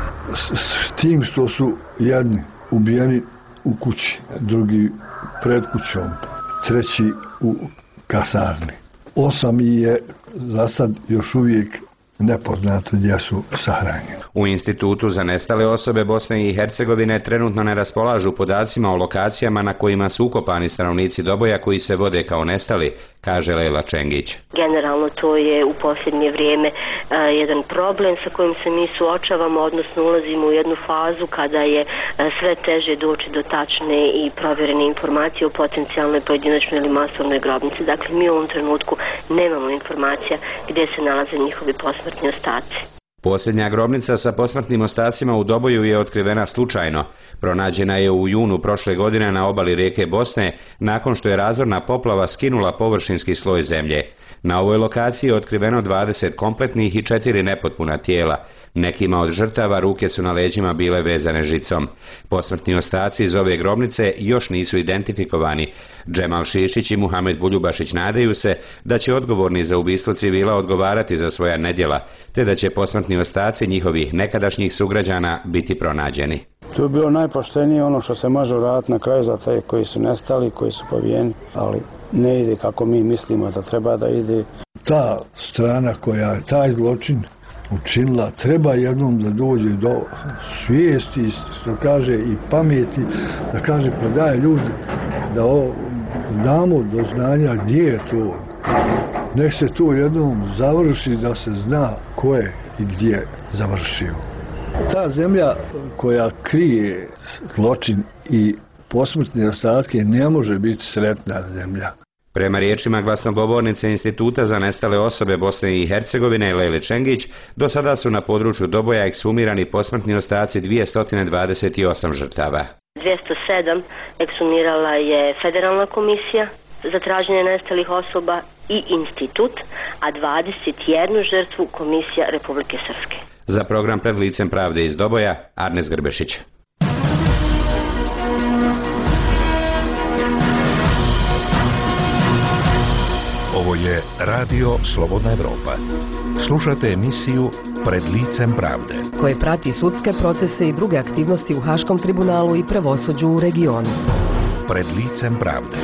S tim što su jedni ubijeni u kući, drugi pred kućom, treći u kasarni. Osam je za sad još uvijek nepoznato gdje su sahranjeni. U Institutu za nestale osobe Bosne i Hercegovine trenutno ne raspolažu podacima o lokacijama na kojima su ukopani stanovnici Doboja koji se vode kao nestali, kaže Lejla Čengić. Generalno to je u posljednje vrijeme a, jedan problem sa kojim se mi suočavamo, odnosno ulazimo u jednu fazu kada je a, sve teže doći do tačne i provjerene informacije o potencijalnoj pojedinačnoj ili masovnoj grobnici. Dakle, mi u ovom trenutku nemamo informacija gdje se nalaze njihovi posmrtni ostaci. Posljednja grobnica sa posmrtnim ostacima u Doboju je otkrivena slučajno. Pronađena je u junu prošle godine na obali rijeke Bosne, nakon što je razorna poplava skinula površinski sloj zemlje. Na ovoj lokaciji je otkriveno dvadeset kompletnih i četiri nepotpuna tijela. Nekima od žrtava ruke su na leđima bile vezane žicom. Posmrtni ostaci iz ove grobnice još nisu identifikovani. Džemal Šišić i Muhamed Buljubašić nadaju se da će odgovorni za ubistvo civila odgovarati za svoja nedjela, te da će posmrtni ostaci njihovih nekadašnjih sugrađana biti pronađeni. To je bilo najpoštenije ono što se može uraditi na kraju za te koji su nestali, koji su pobijeni, ali ne ide kako mi mislimo da treba da ide. Ta strana koja je taj zločin učinila, treba jednom da dođe do svijesti, što kaže, i pameti, da kaže pa daj ljudi, da o, damo do znanja gdje je to. Nek se to jednom završi, da se zna ko je i gdje završio. Ta zemlja koja krije zločin i posmrtne ostatke ne može biti sretna zemlja. Prema riječima glasnogovornice Instituta za nestale osobe Bosne i Hercegovine Lejle Čengić, do sada su na području Doboja ekshumirani posmrtni ostaci dvjesto dvadeset osam žrtava. dvjesto sedam ekshumirala je Federalna komisija za traženje nestalih osoba i Institut, a dvadeset jednu žrtvu Komisija Republike Srpske. Za program Pred licem pravde iz Doboja, Arnes Grbešić. Ovo je Radio Slobodna Evropa. Slušate emisiju Pred licem pravde, koje prati sudske procese i druge aktivnosti u Haškom tribunalu i pravosuđu u regionu. Pred licem pravde.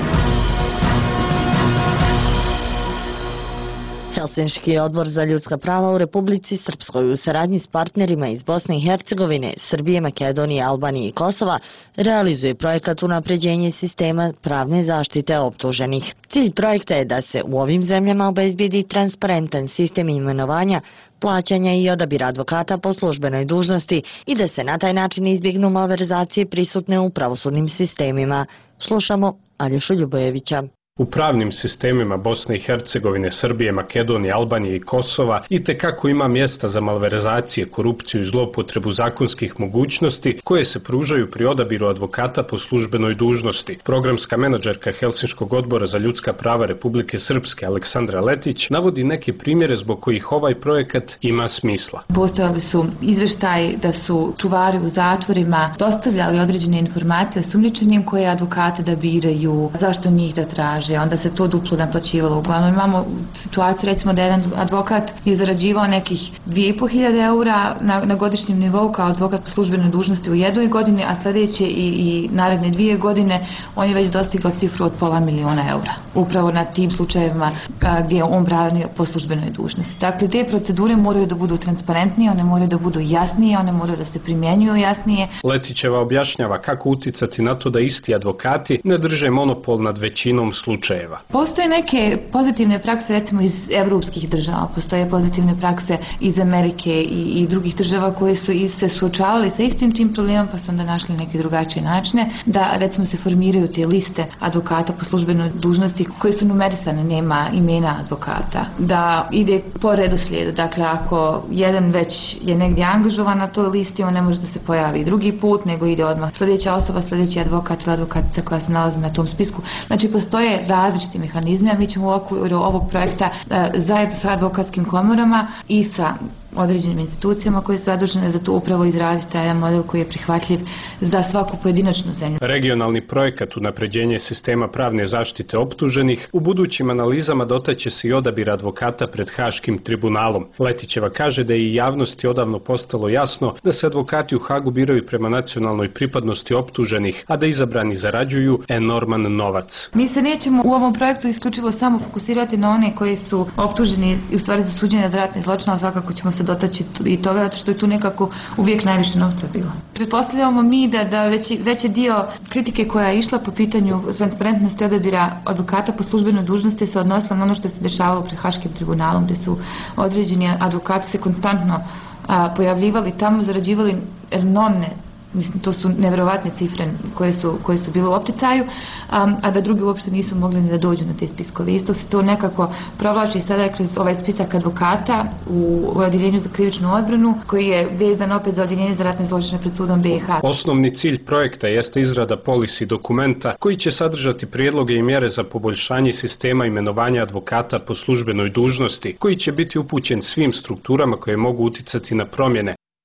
Helsinški odbor za ljudska prava u Republici Srpskoj u saradnji s partnerima iz Bosne i Hercegovine, Srbije, Makedonije, Albanije i Kosova realizuje projekat unapređenje sistema pravne zaštite optuženih. Cilj projekta je da se u ovim zemljama obezbijedi transparentan sistem imenovanja, plaćanja i odabira advokata po službenoj dužnosti i da se na taj način izbjegnu malverzacije prisutne u pravosudnim sistemima. Slušamo Aljošu Ljubojevića. U pravnim sistemima Bosne i Hercegovine, Srbije, Makedonije, Albanije i Kosova itekako ima mjesta za malverzacije, korupciju i zloupotrebu zakonskih mogućnosti koje se pružaju pri odabiru advokata po službenoj dužnosti. Programska menadžerka Helsinškog odbora za ljudska prava Republike Srpske Aleksandra Letić navodi neke primjere zbog kojih ovaj projekat ima smisla. Postojali su izveštaji da su čuvari u zatvorima dostavljali određene informacije osumnjičenim koje advokate da biraju, zašto njih da traže. Onda se to duplo naplaćivalo. Uglavnom imamo situaciju recimo da jedan advokat je zarađivao nekih dvije i po hiljade eura na, na godišnjem nivou kao advokat po službenoj dužnosti u jednoj godini, a sljedeće i, i naredne dvije godine on je već dostigao cifru od pola miliona eura. Upravo na tim slučajevima a, gdje je on branio po službenoj dužnosti. Dakle, te procedure moraju da budu transparentnije, one moraju da budu jasnije, one moraju da se primjenjuju jasnije. Letićeva objašnjava kako uticati na to da isti advokati ne drže monopol nad većinom slučajeva. Postoje neke pozitivne prakse recimo iz evropskih država, postoje pozitivne prakse iz Amerike i, i drugih država koje su se suočavali sa istim tim problemom pa su onda našli neke drugačije načine da recimo se formiraju te liste advokata po službenoj dužnosti koje su numerisane, nema imena advokata, da ide po redoslijedu, dakle ako jedan već je negdje angažovan na toj listi on ne može da se pojavi drugi put nego ide odmah sljedeća osoba, sljedeći advokat ili advokatica koja se nalazi na tom spisku. Znači postoje različiti mehanizmi, a mi ćemo u okviru ovog projekta zajedno sa advokatskim komorama i sa određenim institucijama koje su zadužene za to upravo izraditi taj model koji je prihvatljiv za svaku pojedinačnu zemlju. Regionalni projekat unapređenje sistema pravne zaštite optuženih u budućim analizama dotaće se i odabir advokata pred Haškim tribunalom. Letićeva kaže da je i javnosti odavno postalo jasno da se advokati u Hagu biraju prema nacionalnoj pripadnosti optuženih, a da izabrani zarađuju enorman novac. Mi se nećemo u ovom projektu isključivo samo fokusirati na one koji su optuženi i u stvari za suđenje za ratne zločine, svakako ćemo se dotaći i toga zato što je tu nekako uvijek najviše novca bilo. Pretpostavljamo mi da, da veći, veći dio kritike koja je išla po pitanju transparentnosti odabira advokata po službenoj dužnosti se odnosila na ono što se dešavalo pred Haškim tribunalom gdje su određeni advokati se konstantno a, pojavljivali tamo, zarađivali enormne, mislim to su nevjerovatne cifre koje su, koje su bile u opticaju, a, a da drugi uopšte nisu mogli ni da dođu na te spiskove. Isto se to nekako provlači sada kroz ovaj spisak advokata u, u odjeljenju za krivičnu odbranu koji je vezan opet za odjeljenje za ratne zločine pred sudom B i H. Osnovni cilj projekta jeste izrada policy dokumenta koji će sadržati prijedloge i mjere za poboljšanje sistema imenovanja advokata po službenoj dužnosti koji će biti upućen svim strukturama koje mogu uticati na promjene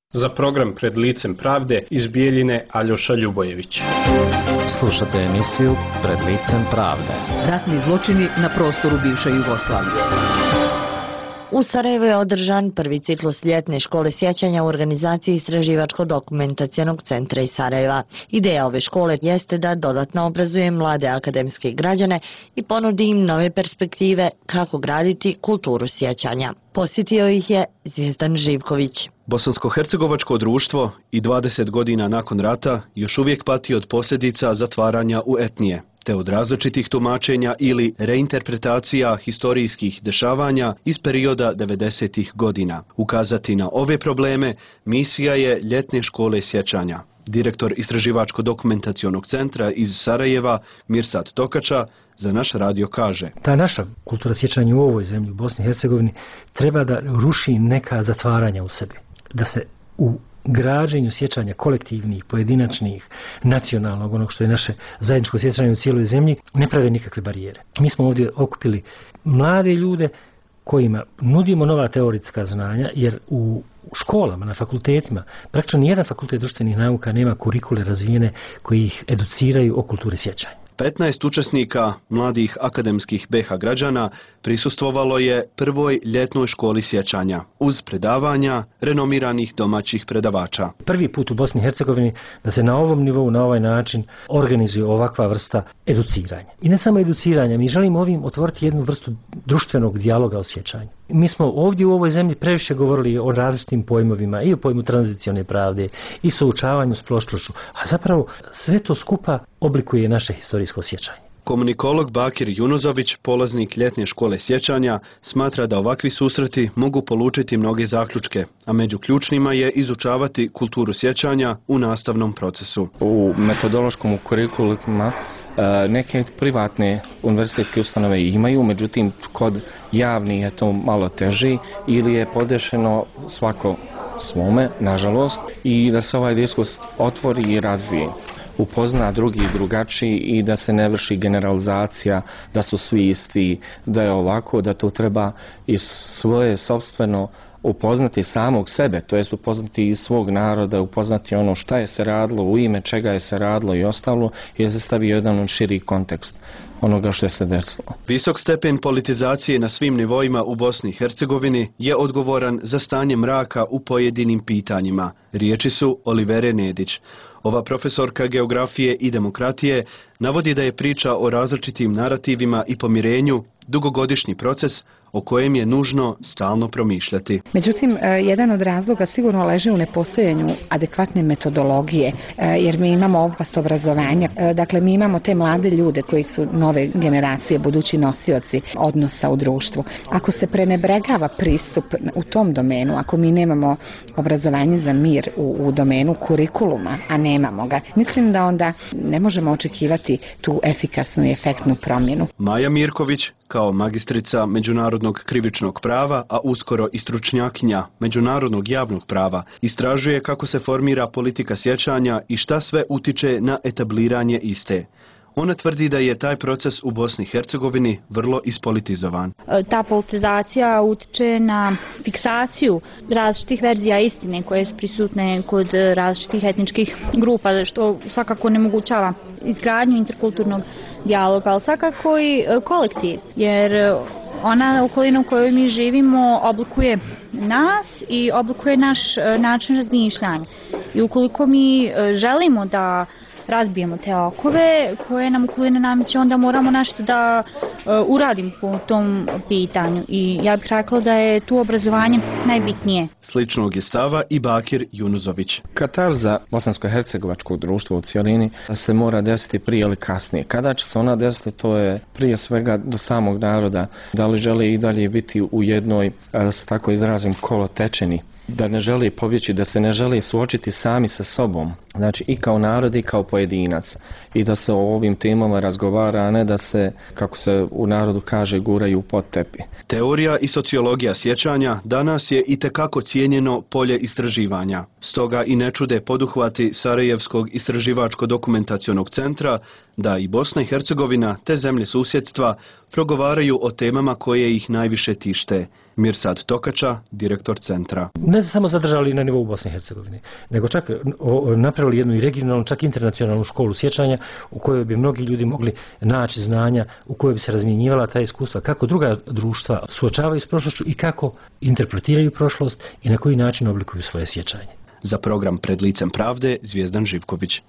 Za program Pred licem pravde iz Bijeljine Aljoša Ljubojević. Slušate emisiju Pred licem pravde. Ratni zločini na prostoru bivše Jugoslavije. U Sarajevu je održan prvi ciklus ljetne škole sjećanja u organizaciji Istraživačko-dokumentacionog centra iz Sarajeva. Ideja ove škole jeste da dodatno obrazuje mlade akademske građane i ponudi im nove perspektive kako graditi kulturu sjećanja. Posjetio ih je Zvijezdan Živković. Bosansko-hercegovačko društvo i dvadeset godina nakon rata još uvijek pati od posljedica zatvaranja u etnije, te od različitih tumačenja ili reinterpretacija historijskih dešavanja iz perioda devedesetih godina. Ukazati na ove probleme misija je ljetne škole sjećanja. Direktor Istraživačko-dokumentacionog centra iz Sarajeva, Mirsad Tokača, za naš radio kaže: Ta naša kultura sjećanja u ovoj zemlji, u Bosni i Hercegovini, treba da ruši neka zatvaranja u sebi. Da se u građenju sjećanja kolektivnih, pojedinačnih, nacionalnog, onog što je naše zajedničko sjećanje u cijeloj zemlji, ne prave nikakve barijere. Mi smo ovdje okupili mlade ljude kojima nudimo nova teoretska znanja, jer u školama, na fakultetima, praktično nijedan fakultet društvenih nauka nema kurikule razvijene koji ih educiraju o kulturi sjećanja. petnaest učesnika mladih akademskih B iH građana prisustvovalo je prvoj ljetnoj školi sjećanja uz predavanja renomiranih domaćih predavača. Prvi put u Bosni i Hercegovini da se na ovom nivou, na ovaj način organizuje ovakva vrsta educiranja. I ne samo educiranja, mi želimo ovim otvoriti jednu vrstu društvenog dijaloga o sjećanju. Mi smo ovdje u ovoj zemlji previše govorili o različitim pojmovima, i o pojmu tranzicione pravde, i suočavanju s prošlošću, a zapravo sve to skupa oblikuje naše historijsko sjećanje. Komunikolog Bakir Junuzović, polaznik ljetne škole sjećanja, smatra da ovakvi susreti mogu polučiti mnoge zaključke, a među ključnima je izučavati kulturu sjećanja u nastavnom procesu. U metodološkom kurikulima neke privatne univerzitetske ustanove imaju, međutim kod javnih je to malo teži ili je podešeno svako svome, nažalost, i da se ovaj diskurs otvori i razvije, upozna drugi i drugačiji i da se ne vrši generalizacija da su svi isti, da je ovako, da to treba i svoje sopstveno upoznati samog sebe, to jest upoznati i svog naroda, upoznati ono šta je se radilo, u ime čega je se radilo i ostalo, i da se stavi jedan širi kontekst onoga što je se desilo. Visok stepen politizacije na svim nivoima u Bosni i Hercegovini je odgovoran za stanje mraka u pojedinim pitanjima. Riječi su Olivere Nedić. Ova profesorka geografije i demokratije navodi da je priča o različitim narativima i pomirenju dugogodišnji proces o kojem je nužno stalno promišljati. Međutim, jedan od razloga sigurno leži u nepostojanju adekvatne metodologije, jer mi imamo oblast obrazovanja. Dakle, mi imamo te mlade ljude koji su nove generacije, budući nosioci odnosa u društvu. Ako se prenebregava pristup u tom domenu, ako mi nemamo obrazovanje za mir u, u domenu kurikuluma, a nemamo ga, mislim da onda ne možemo očekivati tu efikasnu i efektnu promjenu. Maja Mirković, kao magistrica međunarodnog krivičnog prava, a uskoro i stručnjakinja međunarodnog javnog prava, istražuje kako se formira politika sjećanja i šta sve utiče na etabliranje iste. Ona tvrdi da je taj proces u Bosni i Hercegovini vrlo ispolitizovan. Ta politizacija utiče na fiksaciju različitih verzija istine koje su prisutne kod različitih etničkih grupa, što svakako onemogućava izgradnju interkulturnog dijaloga, ali svakako i kolektiv, jer ona okolina u kojoj mi živimo oblikuje nas i oblikuje naš način razmišljanja. I ukoliko mi želimo da razbijemo te okove koje nam okoline nameće, onda moramo nešto da uh, uradimo po tom pitanju. I ja bih rekla da je tu obrazovanje najbitnije. Sličnog je stava i Bakir Junuzović. Katarza bosansko-hercegovačkog društva u cijelini se mora desiti prije ili kasnije. Kada će se ona desiti, to je prije svega do samog naroda. Da li želi i dalje biti u jednoj, da se tako izrazim, kolotečeni, da ne želi pobjeći, da se ne želi suočiti sami sa sobom, znači i kao narod i kao pojedinac, i da se o ovim temama razgovara, a ne da se, kako se u narodu kaže, guraju pod tepi. Teorija i sociologija sjećanja danas je itekako cijenjeno polje istraživanja. Stoga i ne čude poduhvati Sarajevskog istraživačko-dokumentacionog centra da i Bosna i Hercegovina te zemlje susjedstva progovaraju o temama koje ih najviše tište. Mirsad Tokača, direktor centra. ne samo zadržali na nivou Bosne i Hercegovine, nego čak napravili jednu i regionalnu, čak internacionalnu školu sjećanja u kojoj bi mnogi ljudi mogli naći znanja, u kojoj bi se razmjenjivala ta iskustva, kako druga društva suočavaju s prošlošću i kako interpretiraju prošlost i na koji način oblikuju svoje sjećanje. Za program Pred licem pravde, Zvijezdan Živković.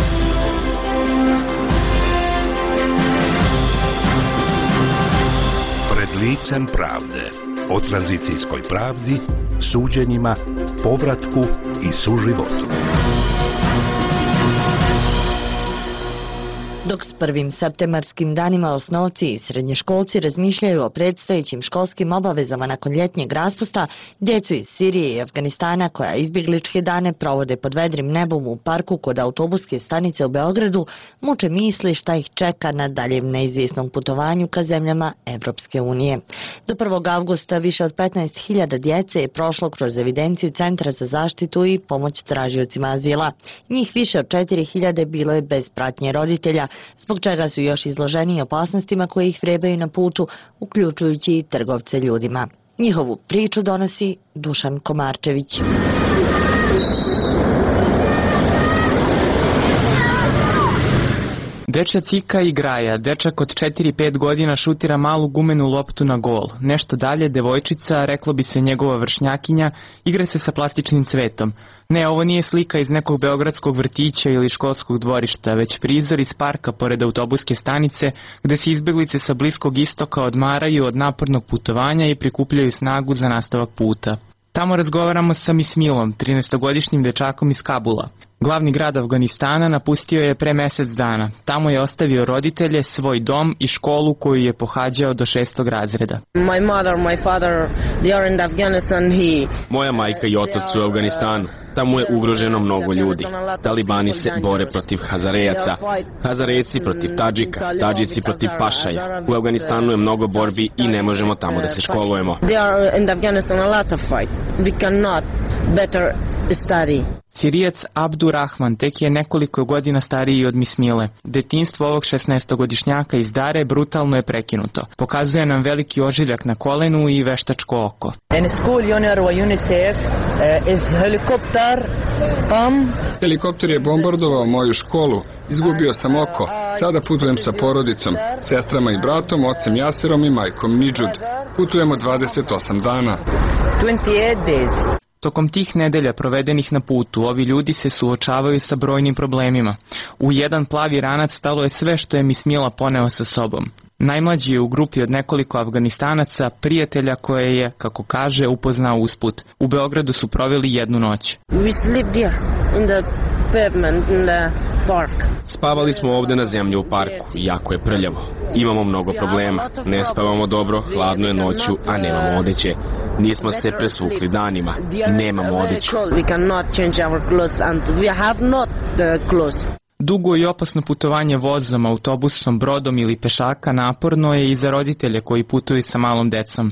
Pred licem pravde. O tranzicijskoj pravdi, suđenjima, povratku i suživotu. Dok s prvim septembarskim danima osnovci i srednjoškolci razmišljaju o predstojećim školskim obavezama nakon ljetnjeg raspusta, djecu iz Sirije i Afganistana koja izbjegličke dane provode pod vedrim nebom u parku kod autobuske stanice u Beogradu, muče misli šta ih čeka na daljem neizvjesnom putovanju ka zemljama Evropske unije. Do prvog avgusta više od petnaest hiljada djece je prošlo kroz evidenciju Centra za zaštitu i pomoć tražiocima azila. Njih više od četiri hiljade bilo je bez pratnje roditelja, zbog čega su još izloženiji opasnostima koje ih vrebaju na putu, uključujući i trgovce ljudima. Njihovu priču donosi Dušan Komarčević. Dečja cika i graja, dečak od četiri pet godina šutira malu gumenu loptu na gol. Nešto dalje, devojčica, reklo bi se njegova vršnjakinja, igra se sa plastičnim cvetom. Ne, ovo nije slika iz nekog beogradskog vrtića ili školskog dvorišta, već prizor iz parka pored autobuske stanice, gde se izbjeglice sa Bliskog istoka odmaraju od napornog putovanja i prikupljaju snagu za nastavak puta. Tamo razgovaramo sa Mismilom, trinaestogodišnjim dečakom iz Kabula. Glavni grad Afganistana napustio je pre mjesec dana. Tamo je ostavio roditelje, svoj dom i školu koju je pohađao do šestog razreda. My mother, my father, they are in Afghanistan. He... Moja majka i otac su u Afganistanu. Tamo je ugroženo mnogo ljudi. Talibani se bore protiv Hazarejaca, Hazarejci protiv Tadžika, Tadžici protiv Pašaja. U Afganistanu je mnogo borbi i ne možemo tamo da se školujemo. They are in Afghanistan a lot of fight. We cannot better study. Sirijac Abdurrahman tek je nekoliko godina stariji od Mismile. Detinjstvo ovog šesnaestogodišnjaka iz Dare brutalno je prekinuto. Pokazuje nam veliki ožiljak na kolenu i veštačko oko. In school junior wa UNICEF is helicopter come. Helikopter je bombardovao moju školu. Izgubio sam oko. Sada putujem sa porodicom, sestrama i bratom, ocem Jasirom i majkom Nidžud. Putujemo dvadeset osam dana. twenty-eight days. Tokom tih nedelja provedenih na putu, ovi ljudi se suočavaju sa brojnim problemima. U jedan plavi ranac stalo je sve što je Mismila poneo sa sobom. Najmlađi je u grupi od nekoliko Afganistanaca, prijatelja koje je, kako kaže, upoznao usput. U Beogradu su proveli jednu noć. We sleep there in the pavement in the park. Spavali smo ovdje na zemlji u parku, jako je prljavo. Imamo mnogo problema, ne spavamo dobro, hladno je noću, a nemamo odeće. Nismo se presvukli danima, nemamo odeću. Dugo i opasno putovanje vozom, autobusom, brodom ili pešaka naporno je i za roditelje koji putuju sa malom decom.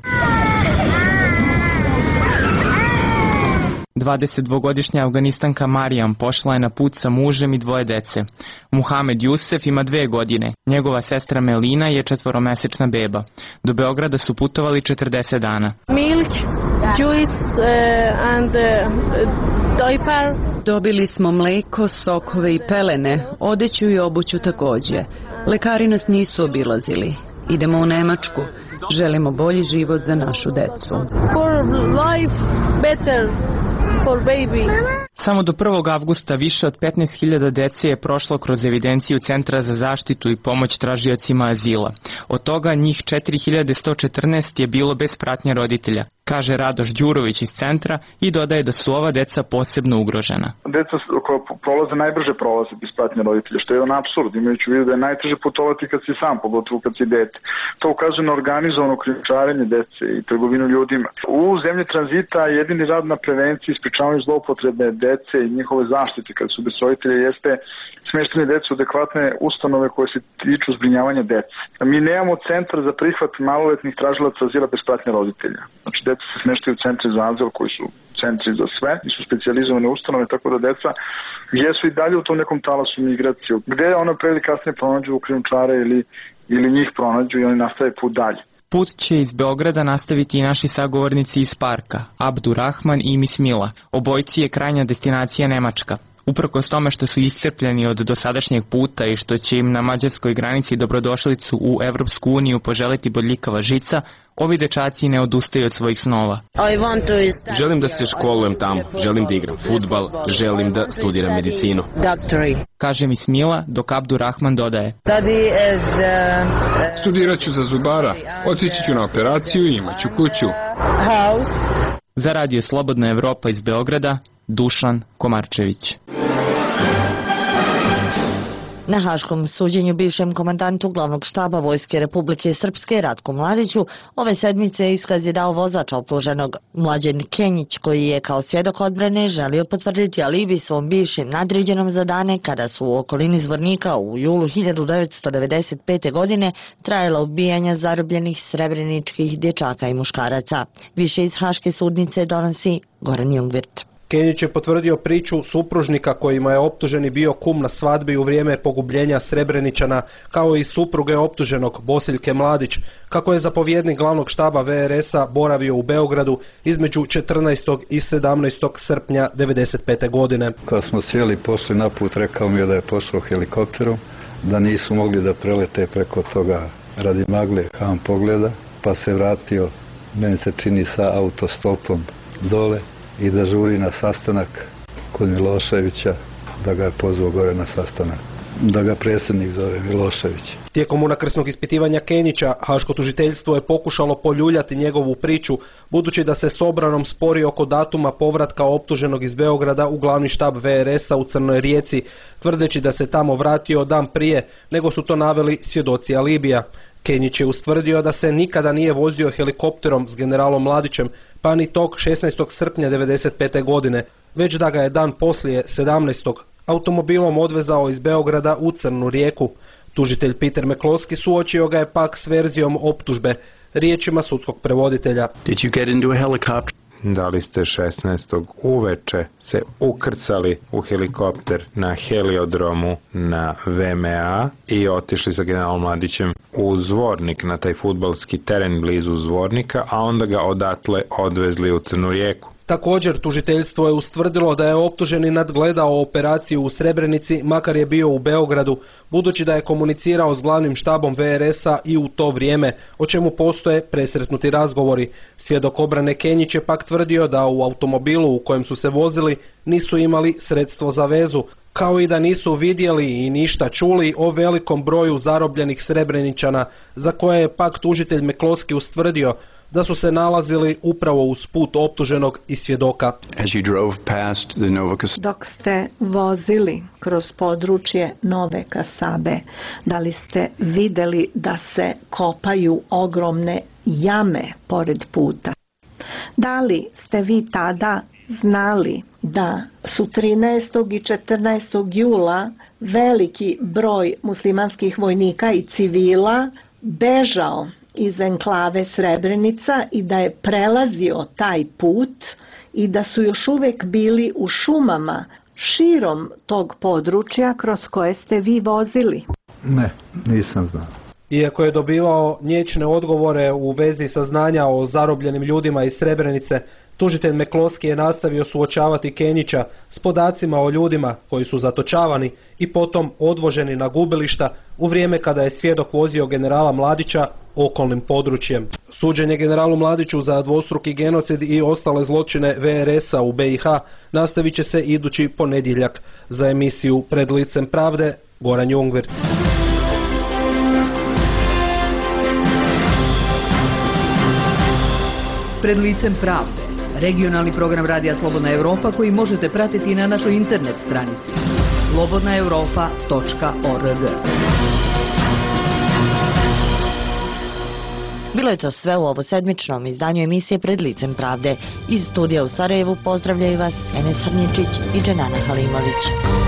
dvadesetdvogodišnja Afganistanka Marijam pošla je na put sa mužem i dvoje dece. Muhamed Jusef ima dve godine, njegova sestra Melina je četvoromesečna beba. Do Beograda su putovali četrdeset dana. Milk, juice uh, and uh, diaper. Dobili smo mleko, sokove i pelene, odeću i obuću također. Lekari nas nisu obilazili. Idemo u Nemačku. Želimo bolji život za našu decu. For life better. For baby. Samo do prvog avgusta više od petnaest hiljada dece je prošlo kroz evidenciju Centra za zaštitu i pomoć tražiocima azila. Od toga njih četiri hiljade sto četrnaest je bilo bez pratnje roditelja, kaže Radoš Đurović iz centra i dodaje da su ova deca posebno ugrožena. Deca koja prolaze najbrže prolaze bez pratnje roditelja, što je jedan apsurd, imajući u vidu da je najteže putovati kad si sam, pogotovo kad si dete. To ukazuje na organizovano krijumčarenje dece i trgovinu ljudima. U zemlji tranzita jedini rad na prevenciji i sprečavanju zloupotrebe dece i njihove zaštite kad su bez roditelja jeste smještanje dece u adekvatne ustanove koje se tiču zbrinjavanja dece. Mi nemamo centar za prihvat maloletnih tražilaca azila bez pratnje roditelja. Znači, deca se smještaju u centri za azil koji su centri za sve i su specijalizovane ustanove, tako da deca jesu i dalje u tom nekom talasu migracije, gde ona pre ili kasnije pronađu u krijumčare ili, ili njih pronađu i oni nastave put dalje. Put će iz Beograda nastaviti i naši sagovornici iz parka, Abdurrahman i Mismila. Obojci je krajnja destinacija Nemačka. Uprkos tome što su iscrpljeni od dosadašnjeg puta i što će im na mađarskoj granici dobrodošlicu u Evropsku uniju poželiti bodljikava žica, ovi dečaci ne odustaju od svojih snova. Želim da se školujem tamo, želim da igram fudbal, želim da studiram medicinu. Kaže Mismila, dok Abdurrahman dodaje. Studirat ću za zubara, otići ću na operaciju i imat ću kuću. Za radio Slobodna Evropa iz Beograda, Dušan Komarčević. Na haškom suđenju bivšem komandantu glavnog štaba Vojske Republike Srpske Ratku Mladiću ove sedmice iskaz je dao vozač optuženog Mlađen Kenjić, koji je kao svjedok odbrane želio potvrditi alibi svom bivšem nadređenom za dane kada su u okolini Zvornika u julu hiljadu devetsto devedeset pete. godine trajala ubijanja zarobljenih srebreničkih dječaka i muškaraca. Više iz haške sudnice donosi Goran Jungvirt. Kenjić je potvrdio priču supružnika kojima je optuženi bio kum na svadbi u vrijeme pogubljenja Srebreničana, kao i supruge optuženog Bosiljke Mladić, kako je zapovjednik glavnog štaba V R S-a boravio u Beogradu između četrnaestog i sedamnaestog srpnja devedeset pete. godine. Kad smo sjeli poslije na put, rekao mi je da je poslao helikopterom, da nisu mogli da prelete preko toga radi magle ham pogleda, pa se vratio, meni se čini, sa autostopom dole i da žuri na sastanak kod Miloševića, da ga je pozvao gore na sastanak, da ga predsjednik zove Milošević. Tijekom unakrsnog ispitivanja Kenjića, haško tužiteljstvo je pokušalo poljuljati njegovu priču, budući da se s obranom spori oko datuma povratka optuženog iz Beograda u glavni štab V R S-a u Crnoj Rijeci, tvrdeći da se tamo vratio dan prije nego su to naveli svjedoci alibija. Kenjić je ustvrdio da se nikada nije vozio helikopterom s generalom Mladićem, pa ni tog šesnaestog srpnja devedeset pete. godine, već da ga je dan poslije sedamnaestog automobilom odvezao iz Beograda u Crnu Rijeku. Tužitelj Peter McCloskey suočio ga je pak s verzijom optužbe, riječima sudskog prevoditelja. Did you get into a helicopter? Da li ste šesnaestog uveče se ukrcali u helikopter na heliodromu na V M A i otišli sa generalom Mladićem u Zvornik, na taj fudbalski teren blizu Zvornika, a onda ga odatle odvezli u Crnu Rijeku? Također, tužiteljstvo je ustvrdilo da je optuženi nadgledao operaciju u Srebrenici, makar je bio u Beogradu, budući da je komunicirao s glavnim štabom V R S-a i u to vrijeme, o čemu postoje presretnuti razgovori. Svjedok obrane Kenjić je pak tvrdio da u automobilu u kojem su se vozili nisu imali sredstvo za vezu, kao i da nisu vidjeli i ništa čuli o velikom broju zarobljenih Srebreničana, za koje je pak tužitelj McCloskey ustvrdio da su se nalazili upravo uz put optuženog i svjedoka. Dok ste vozili kroz područje Nove Kasabe, da li ste vidjeli da se kopaju ogromne jame pored puta? Da li ste vi tada znali da su trinaestog i četrnaestog jula veliki broj muslimanskih vojnika i civila bežao iz enklave Srebrenica i da je prelazio taj put i da su još uvijek bili u šumama širom tog područja kroz koje ste vi vozili? Ne, nisam znao. Iako je dobivao nječne odgovore u vezi saznanja o zarobljenim ljudima iz Srebrenice, tužitelj McCloskey je nastavio suočavati Kenjića s podacima o ljudima koji su zatočavani i potom odvoženi na gubilišta u vrijeme kada je svjedok vozio generala Mladića okolnim područjem. Suđenje generalu Mladiću za dvostruki genocid i ostale zločine V R S-a u B i H nastavit će se idući ponedjeljak. Za emisiju Pred licem pravde, Goran Jungvirt. Pred licem pravde, regionalni program Radija Slobodna Evropa koji možete pratiti na našoj internet stranici slobodna europa točka org. Bilo je to sve u ovo sedmičnom izdanju emisije Pred licem pravde. Iz studija u Sarajevu pozdravljaju vas Enes Harnječić i Dženana Halimović.